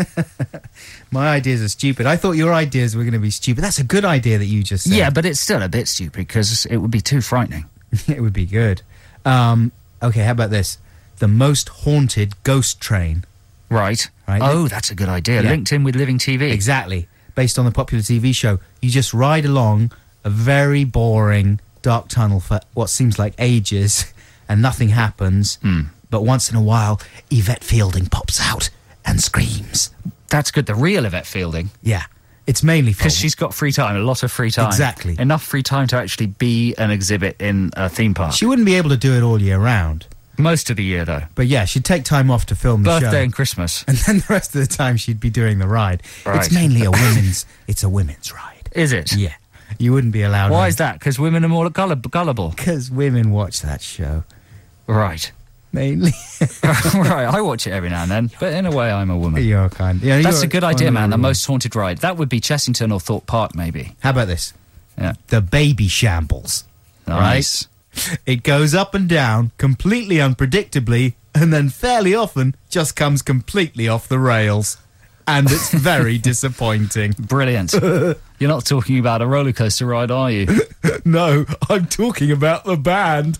My ideas are stupid. I thought your ideas were going to be stupid. That's a good idea that you just said. Yeah, but it's still a bit stupid, because it would be too frightening. It would be good. Okay, how about this? The most haunted ghost train. Right. Oh, that's a good idea. Yeah. Linked in with Living TV. Exactly. Based on the popular TV show. You just ride along a very boring dark tunnel for what seems like ages, and nothing happens. But once in a while, Yvette Fielding pops out and screams. That's good. The real Yvette Fielding. Yeah. It's mainly because she's got free time, a lot of free time. Exactly. Enough free time to actually be an exhibit in a theme park. She wouldn't be able to do it all year round. Most of the year, though. But yeah, she'd take time off to film the show. Birthday and Christmas. And then the rest of the time she'd be doing the ride. Right. It's mainly a women's ride. Is it? Yeah. You wouldn't be allowed. Why is that? Because women are more gullible? Because women watch that show. Right. Mainly. Right, I watch it every now and then, but in a way I'm a woman. You're kind. Yeah, that's a good idea, man. The most haunted ride. That would be Chessington or Thorpe Park, maybe. How about this? Yeah. The Baby Shambles. Nice. Right? It goes up and down completely unpredictably, and then fairly often just comes completely off the rails. And it's very disappointing. Brilliant. You're not talking about a roller coaster ride, are you? No, I'm talking about the band.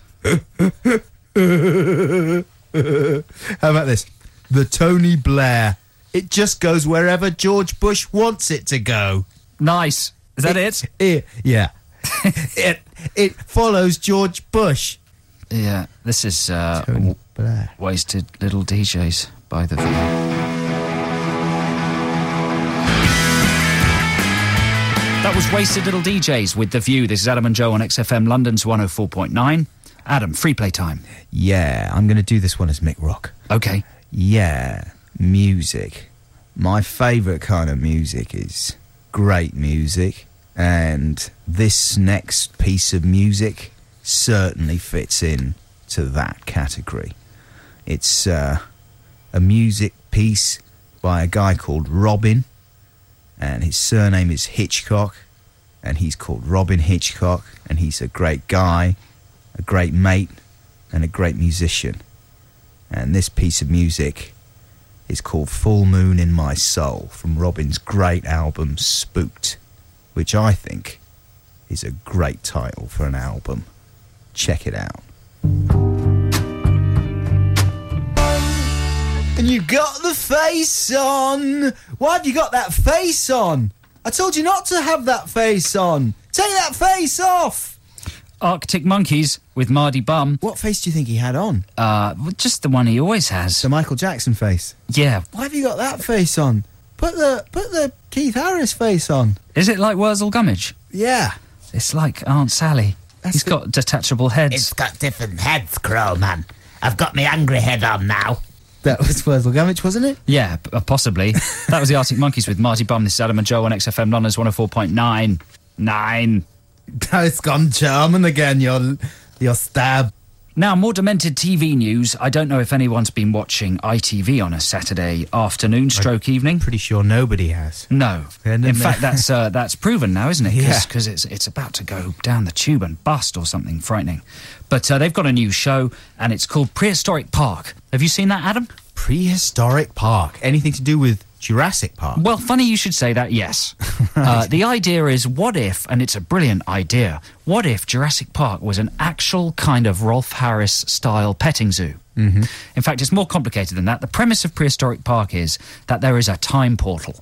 How about this? The Tony Blair. It just goes wherever George Bush wants it to go. Nice. Is that it? Yeah. It follows George Bush. Yeah, this is Wasted Little DJs by The View. That was Wasted Little DJs with The View. This is Adam and Joe on XFM London's 104.9. Adam, free play time. Yeah, I'm going to do this one as Mick Rock. Okay. Yeah, music. My favourite kind of music is great music, and this next piece of music certainly fits in to that category. It's a music piece by a guy called Robin, and his surname is Hitchcock, and he's called Robin Hitchcock, and he's a great guy, a great mate, and a great musician. And this piece of music is called Full Moon in My Soul from Robin's great album Spooked, which I think is a great title for an album. Check it out. And you got the face on. Why have you got that face on? I told you not to have that face on. Take that face off. Arctic Monkeys with Mardy Bum. What face do you think he had on? Just the one he always has. The Michael Jackson face. Yeah. Why have you got that face on? Put the Keith Harris face on. Is it like Wurzel Gummidge? Yeah. It's like Aunt Sally. He's got detachable heads. It's got different heads, Crow Man. I've got my angry head on now. That was Wurzel Gummidge, wasn't it? Yeah, possibly. That was the Arctic Monkeys with Marty Bum. This is Adam and Joe on XFM London's 104.9. 9. It's gone German again, your stab. Now, more demented TV news. I don't know if anyone's been watching ITV on a Saturday afternoon stroke evening. Pretty sure nobody has. No. In fact, that's proven now, isn't it? Yeah. Because it's about to go down the tube and bust or something frightening. But they've got a new show, and it's called Prehistoric Park. Have you seen that, Adam? Prehistoric Park. Anything to do with Jurassic Park? Well, funny you should say that, yes. Right. The idea is, what if, and it's a brilliant idea, what if Jurassic Park was an actual kind of Rolf Harris-style petting zoo? Mm-hmm. In fact, it's more complicated than that. The premise of Prehistoric Park is that there is a time portal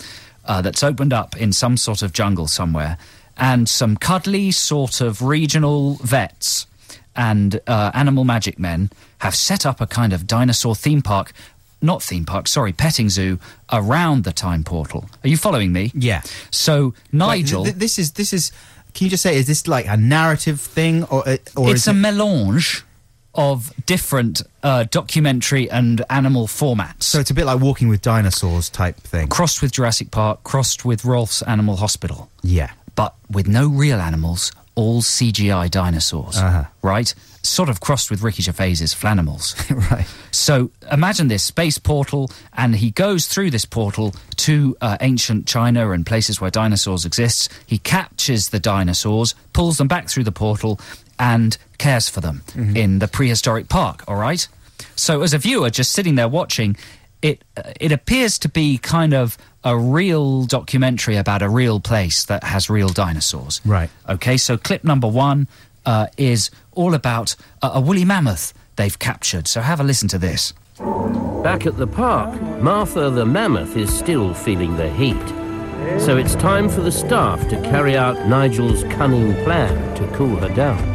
that's opened up in some sort of jungle somewhere, and some cuddly sort of regional vets and animal magic men have set up a kind of dinosaur theme park. Not theme park, sorry, petting zoo around the time portal. Are you following me? Yeah. So Nigel, Wait, this is. Can you just say, is this like a narrative thing, or it's a melange of different documentary and animal formats. So it's a bit like Walking with Dinosaurs type thing. Crossed with Jurassic Park, crossed with Rolf's Animal Hospital. Yeah. But with no real animals, all CGI dinosaurs. Right? Sort of crossed with Ricky Gervais's Flanimals. Right. So imagine this space portal, and he goes through this portal to ancient China and places where dinosaurs exist. He captures the dinosaurs, pulls them back through the portal, and cares for them in the prehistoric park, all right? So as a viewer just sitting there watching, it appears to be kind of a real documentary about a real place that has real dinosaurs. Right. Okay, so clip number 1 is all about a woolly mammoth they've captured. So have a listen to this. Back at the park, Martha the mammoth is still feeling the heat. So it's time for the staff to carry out Nigel's cunning plan to cool her down.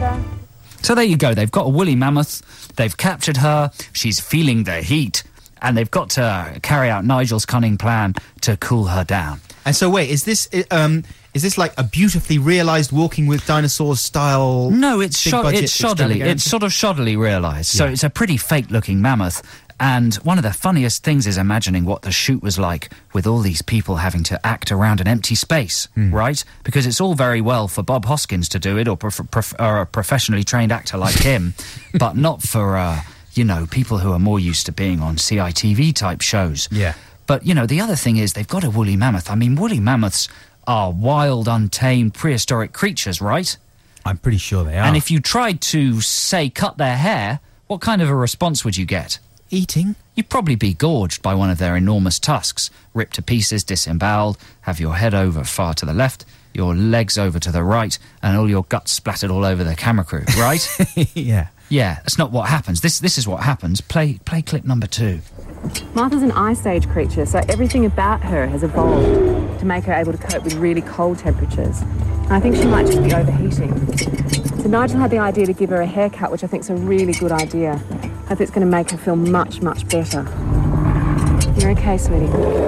So there you go. They've got a woolly mammoth. They've captured her. She's feeling the heat. And they've got to carry out Nigel's cunning plan to cool her down. And so wait, is this like a beautifully realised Walking with Dinosaurs style? No, it's shoddily. extravaganza? It's sort of shoddily realised. So it's a pretty fake-looking mammoth. And one of the funniest things is imagining what the shoot was like with all these people having to act around an empty space, right? Because it's all very well for Bob Hoskins to do it, or a professionally trained actor like him, but not for, people who are more used to being on CITV-type shows. Yeah. But, the other thing is they've got a woolly mammoth. I mean, woolly mammoths are wild, untamed, prehistoric creatures, right? I'm pretty sure they are. And if you tried to, say, cut their hair, what kind of a response would you get? Eating? You'd probably be gorged by one of their enormous tusks, ripped to pieces, disemboweled, have your head over far to the left, your legs over to the right, and all your guts splattered all over the camera crew, right? Yeah. Yeah, that's not what happens. This is what happens. Play clip number 2. Martha's an ice age creature, so everything about her has evolved to make her able to cope with really cold temperatures. And I think she might just be overheating. So Nigel had the idea to give her a haircut, which I think is a really good idea. I think it's going to make her feel much, much better. You're okay, sweetie.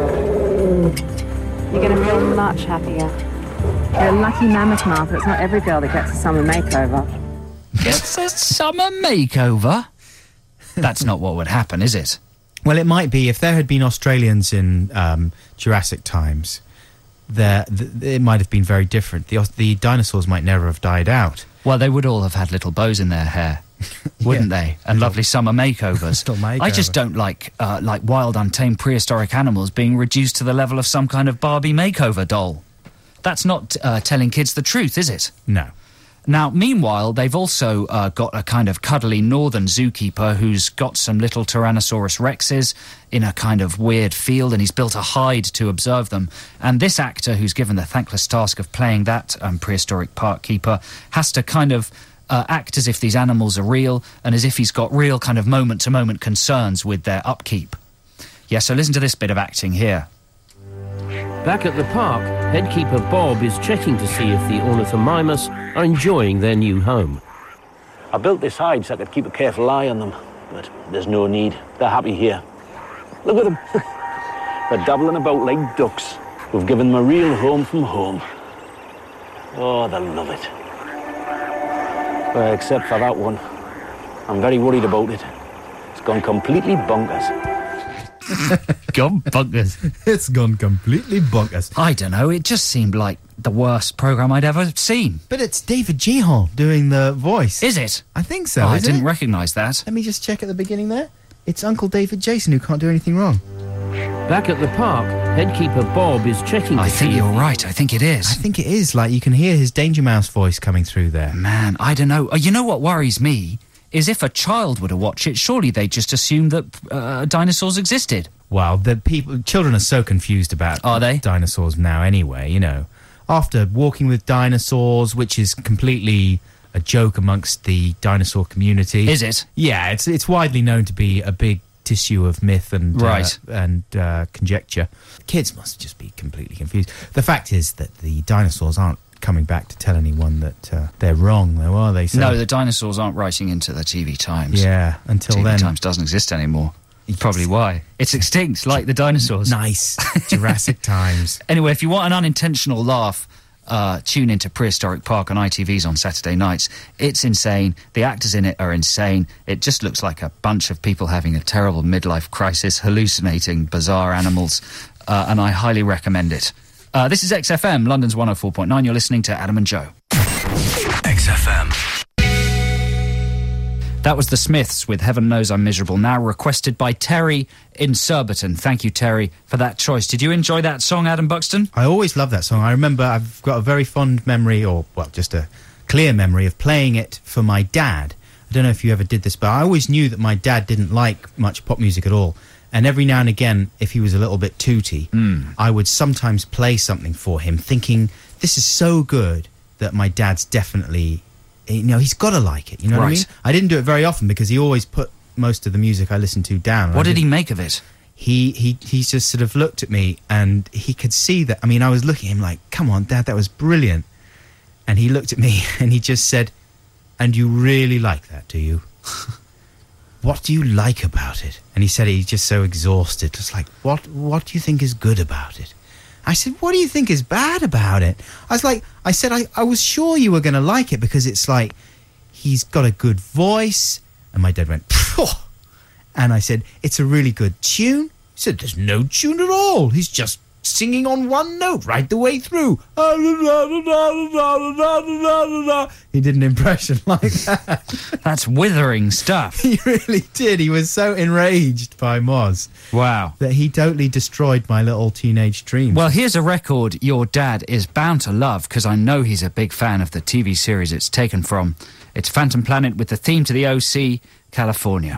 You're going to feel much happier. You're a lucky mammoth, Martha. It's not every girl that gets a summer makeover. Gets a summer makeover? That's not what would happen, is it? Well, it might be. If there had been Australians in Jurassic times, it might have been very different. The dinosaurs might never have died out. Well, they would all have had little bows in their hair, wouldn't they? And lovely summer makeovers. I just don't like wild, untamed prehistoric animals being reduced to the level of some kind of Barbie makeover doll. That's not telling kids the truth, is it? No. Now, meanwhile, they've also got a kind of cuddly northern zookeeper who's got some little Tyrannosaurus rexes in a kind of weird field, and he's built a hide to observe them. And this actor, who's given the thankless task of playing that prehistoric park keeper, has to kind of act as if these animals are real, and as if he's got real kind of moment-to-moment concerns with their upkeep. Yeah, so listen to this bit of acting here. Back at the park, headkeeper Bob is checking to see if the ornithomimus are enjoying their new home. I built this hide so I could keep a careful eye on them, but there's no need. They're happy here. Look at them. They're dabbling about like ducks. We've given them a real home from home. Oh, they love it. Well, except for that one. I'm very worried about it. It's gone completely bonkers. Gone bonkers. It's gone completely bonkers. I don't know, it just seemed like the worst programme I'd ever seen. But it's David Gihon doing the voice. Is it? I think so. I didn't recognise that. Let me just check at the beginning there. It's Uncle David Jason who can't do anything wrong. Back at the park, headkeeper Bob is checking I think you're right. I think it is. I think it is. Like, you can hear his Danger Mouse voice coming through there. Man, I don't know. You know what worries me? Is if a child were to watch it, surely they'd just assume that dinosaurs existed. Well, children are so confused about dinosaurs now anyway, you know. After Walking with Dinosaurs, which is completely a joke amongst the dinosaur community. Is it? Yeah, it's widely known to be a big tissue of myth and conjecture. Kids must just be completely confused. The fact is that the dinosaurs aren't coming back to tell anyone that they're wrong, though, are they? So, no, the dinosaurs aren't writing into the TV Times. Yeah, until TV then. Times doesn't exist anymore. Probably why. It's extinct, like the dinosaurs. Nice. Jurassic Times. Anyway, if you want an unintentional laugh, tune into Prehistoric Park on ITV's on Saturday nights. It's insane. The actors in it are insane. It just looks like a bunch of people having a terrible midlife crisis, hallucinating bizarre animals, and I highly recommend it. This is XFM, London's 104.9. You're listening to Adam and Joe. XFM. That was the Smiths with Heaven Knows I'm Miserable, now requested by Terry in Surbiton. Thank you, Terry, for that choice. Did you enjoy that song, Adam Buxton? I always love that song. I remember I've got a very fond memory, or, well, just a clear memory of playing it for my dad. I don't know if you ever did this, but I always knew that my dad didn't like much pop music at all. And every now and again, if he was a little bit tooty, I would sometimes play something for him, thinking, this is so good that my dad's definitely... You know, he's got to like it, you know what I mean? I didn't do it very often because he always put most of the music I listened to down. What did he make of it? He just sort of looked at me and he could see that. I mean, I was looking at him like, come on, Dad, that was brilliant. And he looked at me and he just said, and you really like that, do you? What do you like about it? And he said he's just so exhausted. Just like, what do you think is good about it? I said, what do you think is bad about it? I was sure you were going to like it because it's like, he's got a good voice. And my dad went, phew. And I said, it's a really good tune. He said, there's no tune at all. He's just singing on one note right the way through. He did an impression like that. That's withering stuff. He really did. He was so enraged by Moz. Wow. That he totally destroyed my little teenage dreams. Well, here's a record your dad is bound to love, because I know he's a big fan of the TV series it's taken from. It's Phantom Planet with the theme to the OC, California.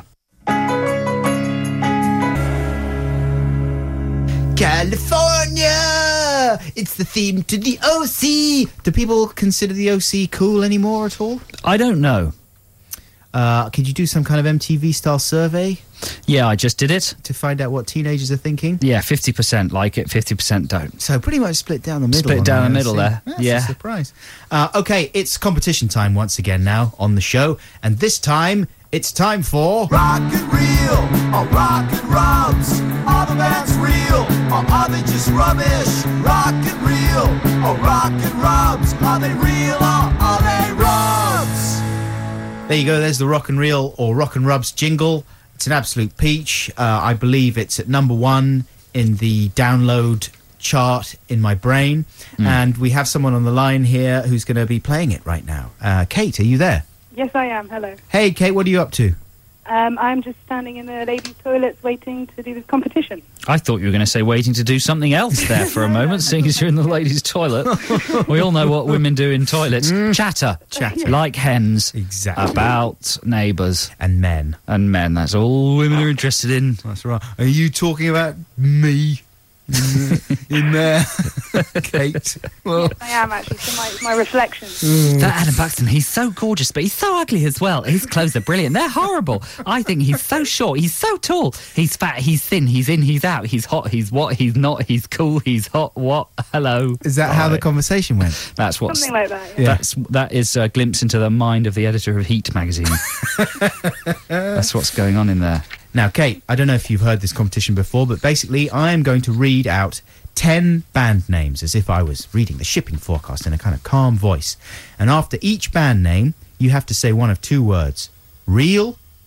California! It's the theme to the OC! Do people consider the OC cool anymore at all? I don't know. Could you do some kind of MTV-style survey? Yeah, I just did it. To find out what teenagers are thinking? Yeah, 50% like it, 50% don't. So pretty much split down the middle. Split down the middle there. That's yeah. a surprise. Okay, it's competition time once again now on the show. And this time, it's time for... Rock and Reel, or Rock and Rubs. Are the bands real, or are they just rubbish? Rock and Reel, or Rock and Rubs. Are they real, or are they rubs? There you go, there's the Rock and Reel or Rock and Rubs jingle. It's an absolute peach. I believe it's at number 1 in the download chart in my brain. And we have someone on the line here who's going to be playing it right now. Kate, are you there? Yes, I am. Hello. Hey, Kate, what are you up to? I'm just standing in the ladies' toilets waiting to do this competition. I thought you were going to say waiting to do something else there for a moment, seeing as you're in the ladies' toilet. We all know what women do in toilets. Chatter. Like hens. Exactly. About neighbours. And men. And men. That's all women are interested in. That's right. Are you talking about me? In there, Kate. Well, yes, I am actually. So my reflection. That Adam Buxton, he's so gorgeous, but he's so ugly as well. His clothes are brilliant. They're horrible. I think he's so short. He's so tall. He's fat. He's thin. He's in. He's out. He's hot. He's what? He's not. He's cool. He's hot. What? Hello. Is that how the conversation went? That's what. Something like that. Yeah. That is a glimpse into the mind of the editor of Heat magazine. That's what's going on in there. Now, Kate, I don't know if you've heard this competition before, but basically I am going to read out 10 band names as if I was reading the shipping forecast in a kind of calm voice. And after each band name, you have to say one of two words. Real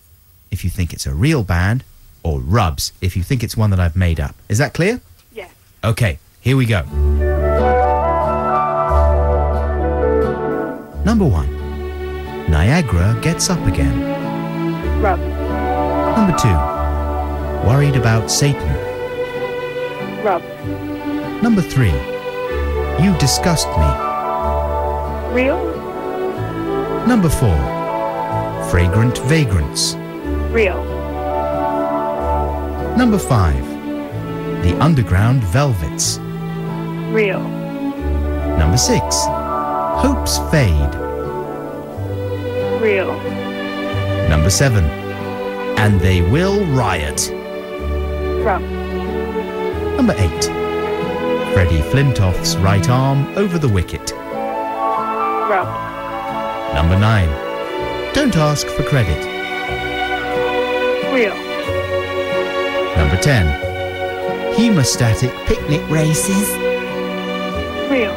if you think it's a real band, or rubs if you think it's one that I've made up. Is that clear? Yes. Okay, here we go. Number 1. Niagara Gets Up Again. Rub. Number 2. Worried About Satan. Rub. Number 3. You Disgust Me. Real. Number 4. Fragrant Vagrants. Real. Number 5. The Underground Velvets. Real. Number 6. Hopes Fade. Real. Number 7. And They Will Riot. Rub. Number 8. Freddie Flintoff's right arm over the wicket. Rub. Number 9. Don't ask for credit. Real. Number 10. Hemostatic picnic races. Real.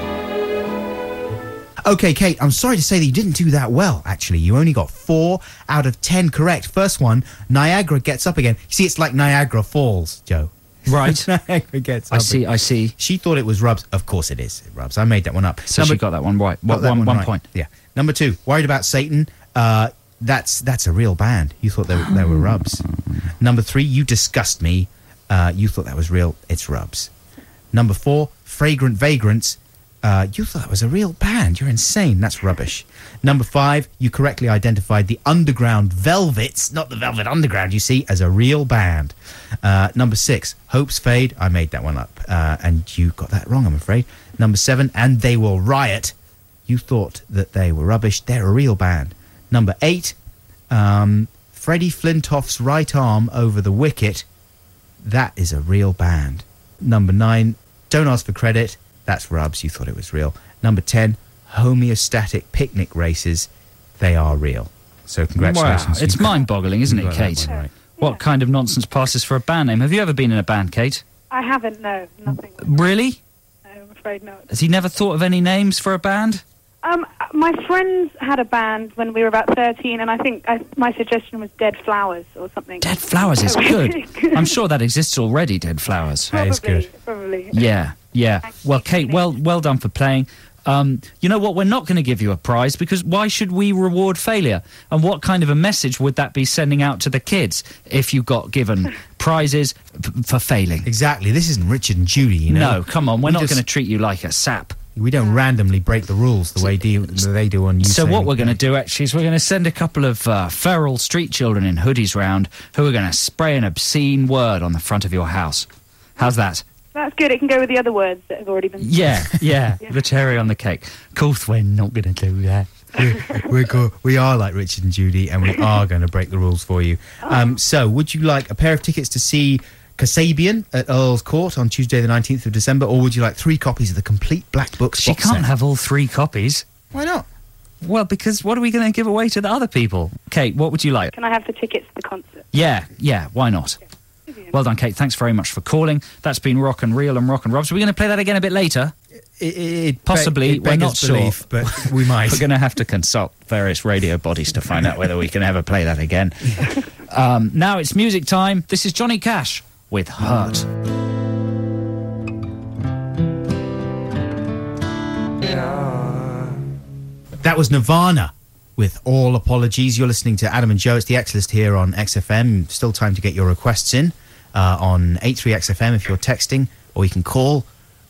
Okay, Kate, I'm sorry to say that you didn't do that well, actually. You only got 4 out of 10 correct. First one, Niagara Gets Up Again. You see, it's like Niagara Falls, Joe. Right. Niagara Gets Up Again. I see. She thought it was rubs. Of course it is. Rubs. I made that one up. So she got that one right. One right. point. Yeah. Number 2, Worried About Satan. That's a real band. You thought they were rubs. Number 3, You Disgust Me. You thought that was real. It's rubs. Number 4, Fragrant Vagrants. You thought that was a real band. You're insane. That's rubbish. Number 5, you correctly identified the Underground Velvets, not the Velvet Underground, you see, as a real band. Number 6, Hopes Fade. I made that one up. And you got that wrong, I'm afraid. Number 7, And They Will Riot. You thought that they were rubbish. They're a real band. Number 8, Freddie Flintoff's right arm over the wicket. That is a real band. Number 9, Don't Ask for Credit. That's rubs. You thought it was real. Number 10, Homeostatic Picnic Races. They are real. So congratulations. Wow. It's mind-boggling, isn't it, Kate? Right. What kind of nonsense passes for a band name? Have you ever been in a band, Kate? I haven't, no. Nothing. Really? No, I'm afraid not. Has he never thought of any names for a band? My friends had a band when we were about 13, and I think my suggestion was Dead Flowers or something. Dead Flowers is good. I'm sure that exists already, Dead Flowers. Probably, it's good. Probably. Yeah. Well, Kate, well done for playing. You know what? We're not going to give you a prize because why should we reward failure? And what kind of a message would that be sending out to the kids if you got given prizes for failing? Exactly. This isn't Richard and Judy, you know. No, come on. We're not going to treat you like a sap. We don't randomly break the rules the way they do on YouTube. So what we're going to do, actually, is we're going to send a couple of feral street children in hoodies round who are going to spray an obscene word on the front of your house. How's that? That's good. It can go with the other words that have already been... Yeah. The cherry on the cake. Of course, we're not going to do that. We are like Richard and Judy, and we are going to break the rules for you. So, would you like a pair of tickets to see Kasabian at Earl's Court on Tuesday the 19th of December, or would you like 3 copies of the complete Black Book She box can't set? have all 3 copies. Why not? Well, because what are we going to give away to the other people? Kate, what would you like? Can I have the tickets to the concert? Yeah, why not? Well done, Kate. Thanks very much for calling. That's been Rock and Reel and Rock and Robs. Are we going to play that again a bit later? Possibly. We're not sure. But we might. We're going to have to consult various radio bodies to find out whether we can ever play that again. Now it's music time. This is Johnny Cash with Hurt. That was Nirvana with All Apologies. You're listening to Adam and Joe. It's the X-List here on XFM. Still time to get your requests in on 83XFM if you're texting, or you can call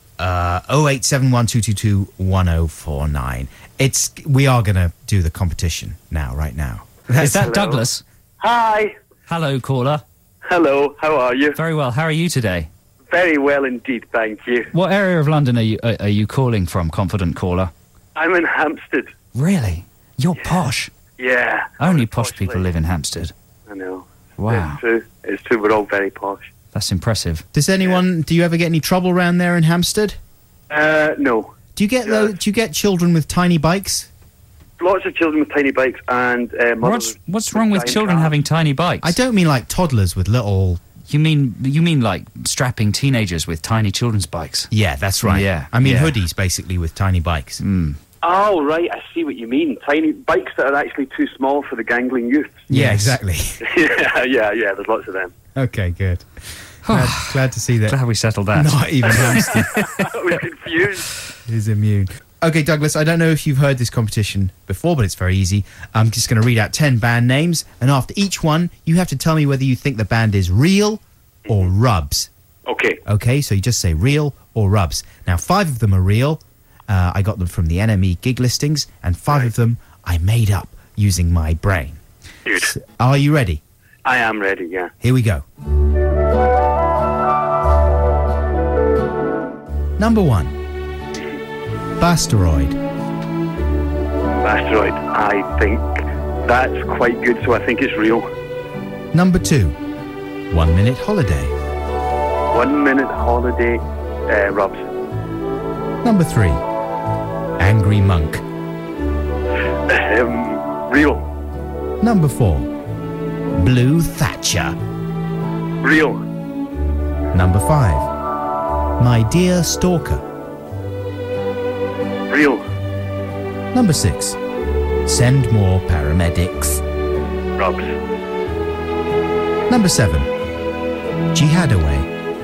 08712221049. We are going to do the competition right now. Is that Douglas? Hi. Hello, caller. Hello, how are you? Very well. How are you today? Very well indeed, thank you. What area of London are you calling from, confident caller? I'm in Hampstead. Really? You're posh. Yeah. Only posh people live in Hampstead. I know. Wow. It's true. We're all very posh. That's impressive. Do you ever get any trouble around there in Hampstead? No. Do you get children with tiny bikes? Lots of children with tiny bikes and what's wrong with children having tiny bikes? I don't mean like toddlers with little... You mean like strapping teenagers with tiny children's bikes? Yeah, that's right. Yeah. I mean hoodies basically with tiny bikes. Oh, right, I see what you mean. Tiny bikes that are actually too small for the gangling youth. Yeah, exactly. yeah, there's lots of them. Okay, good. Glad to see that. Glad we settled that. Not even Hamster I was confused. is immune. Okay, Douglas, I don't know if you've heard this competition before, but it's very easy. I'm just going to read out 10 band names, and after each one, you have to tell me whether you think the band is real or rubs. Okay. Okay, so you just say real or rubs. Now, 5 of them are real. I got them from the NME gig listings, and 5 of them I made up using my brain. Good. Are you ready? I am ready, yeah. Here we go. Number 1. Basteroid. Basteroid, I think that's quite good, so I think it's real. Number 2. 1 Minute Holiday. 1 Minute Holiday, rubs. Number 3. Angry Monk. Real. Number 4. Blue Thatcher. Real. Number 5. My Dear Stalker. Real. Number 6. Send more paramedics. Rubs. Number 7. Jihadaway.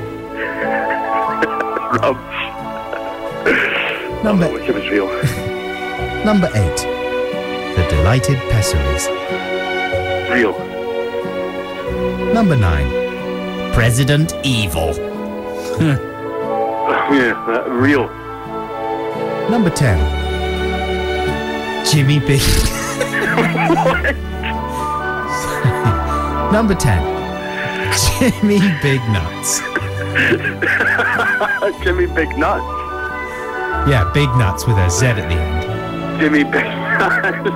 Rubs. Number I wish it was real. Number 8. The Delighted Pessaries. Real. Number 9. President Evil. Yeah, real. Number 10. Jimmy Big. Number 10. Jimmy Big Nuts. Jimmy Big Nuts. Yeah, Big Nuts with a Z at the end. Jimmy Big Nuts.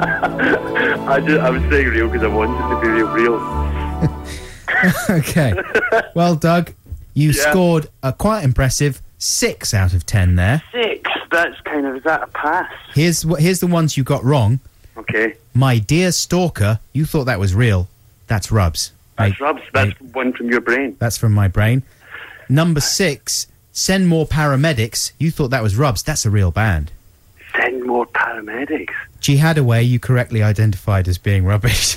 I was saying real because I wanted to be real. Okay. Well, Doug, you scored a quite impressive 6 out of 10 there. 6? That's kind of, is that a pass? Here's the ones you got wrong. Okay. My Dear Stalker, you thought that was real. That's rubs. That's rubs. That's one from your brain. That's from my brain. Number 6, Send More Paramedics, you thought that was rubs. That's a real band. Send more paramedics. Jihadaway, you correctly identified as being rubbish.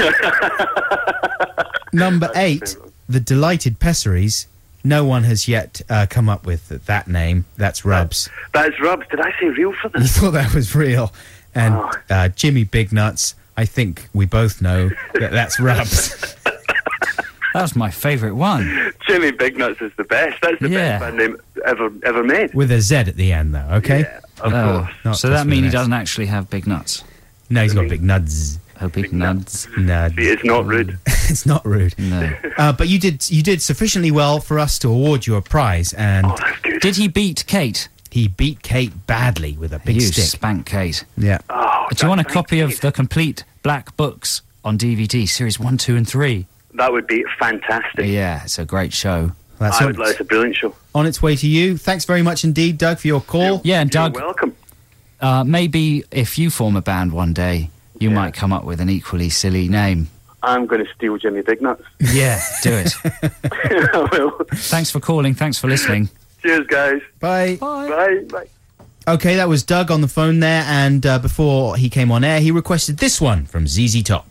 Number 8, The Delighted Pessaries. No one has yet come up with that name. That's rubs. That's rubs. Did I say real for them? You thought that was real. And Jimmy Big Nuts, I think we both know that that's rubs. That was my favourite one. Jimmy Big Nuts is the best. That's the best band name ever made. With a Z at the end, though, okay? Yeah, of course. So that means he doesn't actually have big nuts? No, he's got big nuts. Oh, big nuts. Nuts. See, it's not rude. It's not rude. No. But you did sufficiently well for us to award you a prize. And that's good. Did he beat Kate? He beat Kate badly with a big You stick. spanked Kate. Yeah. Oh, Do you want a copy of the complete Black Books on DVD, series 1, 2 and 3? That would be fantastic. Yeah, it's a great show. That's It's a brilliant show. on its way to you. Thanks very much indeed, Doug, for your call. Yeah, and Doug, You're welcome. maybe if you form a band one day, you might come up with an equally silly name. I'm going to steal Jimmy Big Nuts. Yeah, do it. I will. Thanks for calling. Thanks for listening. Cheers, guys. Bye. Bye. Bye. Okay, that was Doug on the phone there, and before he came on air, he requested this one from ZZ Top.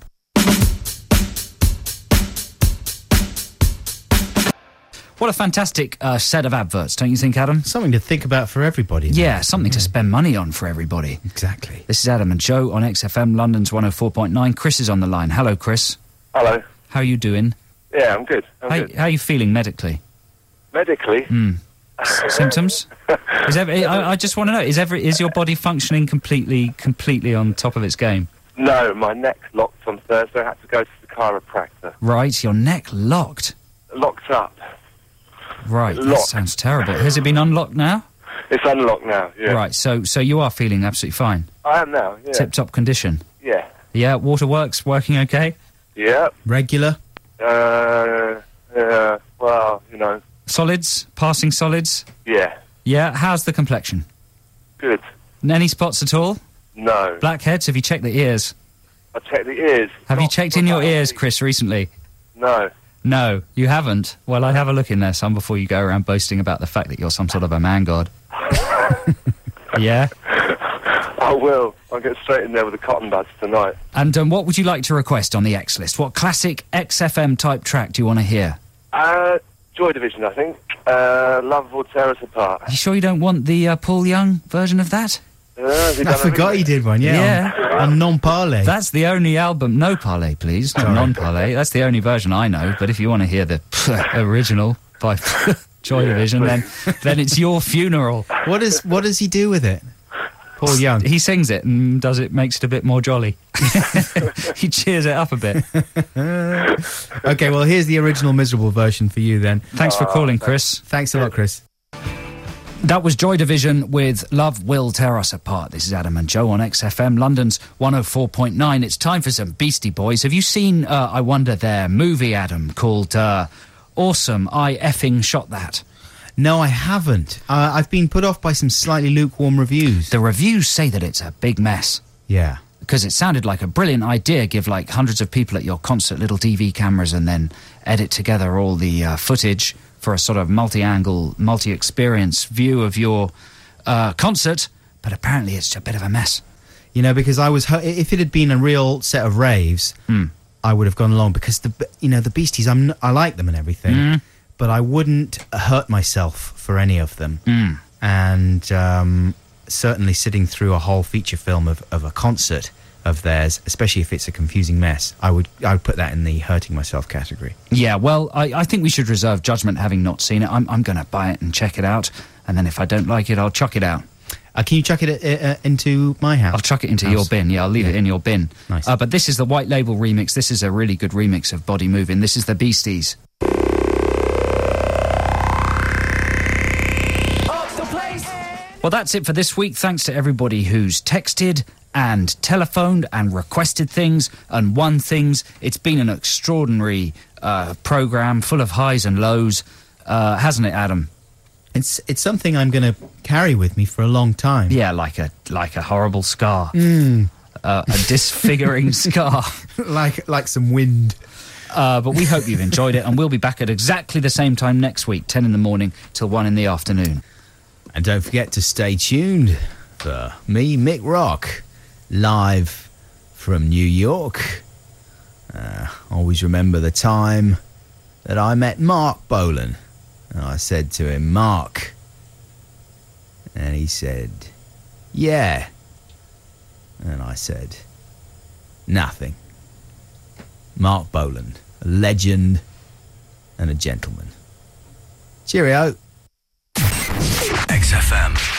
What a fantastic set of adverts, don't you think, Adam? Something to think about for everybody. Yeah, something to spend money on for everybody. Exactly. This is Adam and Joe on XFM, London's 104.9. Chris is on the line. Hello, Chris. Hello. How are you doing? Yeah, I'm good. I'm good. How are you feeling medically? Medically? Symptoms? I just want to know, is your body functioning completely on top of its game? No, my neck's locked on Thursday. I had to go to the chiropractor. Right, your neck locked? Locked up. Right, that Locked. sounds terrible. Has it been unlocked now? It's unlocked now, yeah. Right, so you are feeling absolutely fine? I am now, yeah. Tip-top condition? Yeah. Yeah, waterworks working okay? Yeah. Regular? Well, you know. Solids? Passing solids? Yeah. Yeah, how's the complexion? Good. Any spots at all? No. Blackheads? Have you checked the ears? I checked the ears. Have you checked in your ears, Chris, recently? No. No, you haven't? Well, I'd have a look in there some before you go around boasting about the fact that you're some sort of a man god. Yeah? I will. I'll get straight in there with the cotton buds tonight. And what would you like to request on the X list? What classic XFM type track do you want to hear? Joy Division, I think. Love Will Tear Us Apart. You sure you don't want the Paul Young version of that? I forgot he did one, on Non Parley. That's the only album. No Parley, please. Non Parley. That's the only version I know. But if you want to hear the original by Joy Division, then it's your funeral. What does he do with it? Paul Young. He sings it and makes it a bit more jolly. He cheers it up a bit. Okay, well, here's the original miserable version for you then. Thanks for calling, Chris. Thanks a lot, Chris. That was Joy Division with Love Will Tear Us Apart. This is Adam and Joe on XFM, London's 104.9. It's time for some Beastie Boys. Have you seen, I wonder, their movie, Adam, called Awesome, I Effing Shot That? No, I haven't. I've been put off by some slightly lukewarm reviews. The reviews say that it's a big mess. Yeah. Because it sounded like a brilliant idea. Give, like, hundreds of people at your concert little TV cameras and then edit together all the footage for a sort of multi-angle, multi-experience view of your concert. But apparently it's a bit of a mess. You know, because if it had been a real set of raves, I would have gone along. Because, the Beasties, I like them and everything. But I wouldn't hurt myself for any of them. And certainly sitting through a whole feature film of a concert of theirs, especially if it's a confusing mess, I would put that in the hurting myself category. Yeah, well, I think we should reserve judgment having not seen it. I'm going to buy it and check it out, and then if I don't like it, I'll chuck it out. Can you chuck it into my house? I'll chuck it into your bin, I'll leave it in your bin. Nice. But this is the White Label remix. This is a really good remix of Body Moving. This is the Beasties. Well, that's it for this week. Thanks to everybody who's texted and telephoned and requested things and won things. It's been an extraordinary programme full of highs and lows, hasn't it, Adam? It's something I'm going to carry with me for a long time. Yeah, like a horrible scar, a disfiguring scar, like some wind. But we hope you've enjoyed it, and we'll be back at exactly the same time next week, 10 in the morning till 1 in the afternoon. And don't forget to stay tuned for me, Mick Rock, live from New York. Always remember the time that I met Mark Bolan. And I said to him, Mark. And he said, yeah. And I said, nothing. Mark Bolan, a legend and a gentleman. Cheerio. XFM.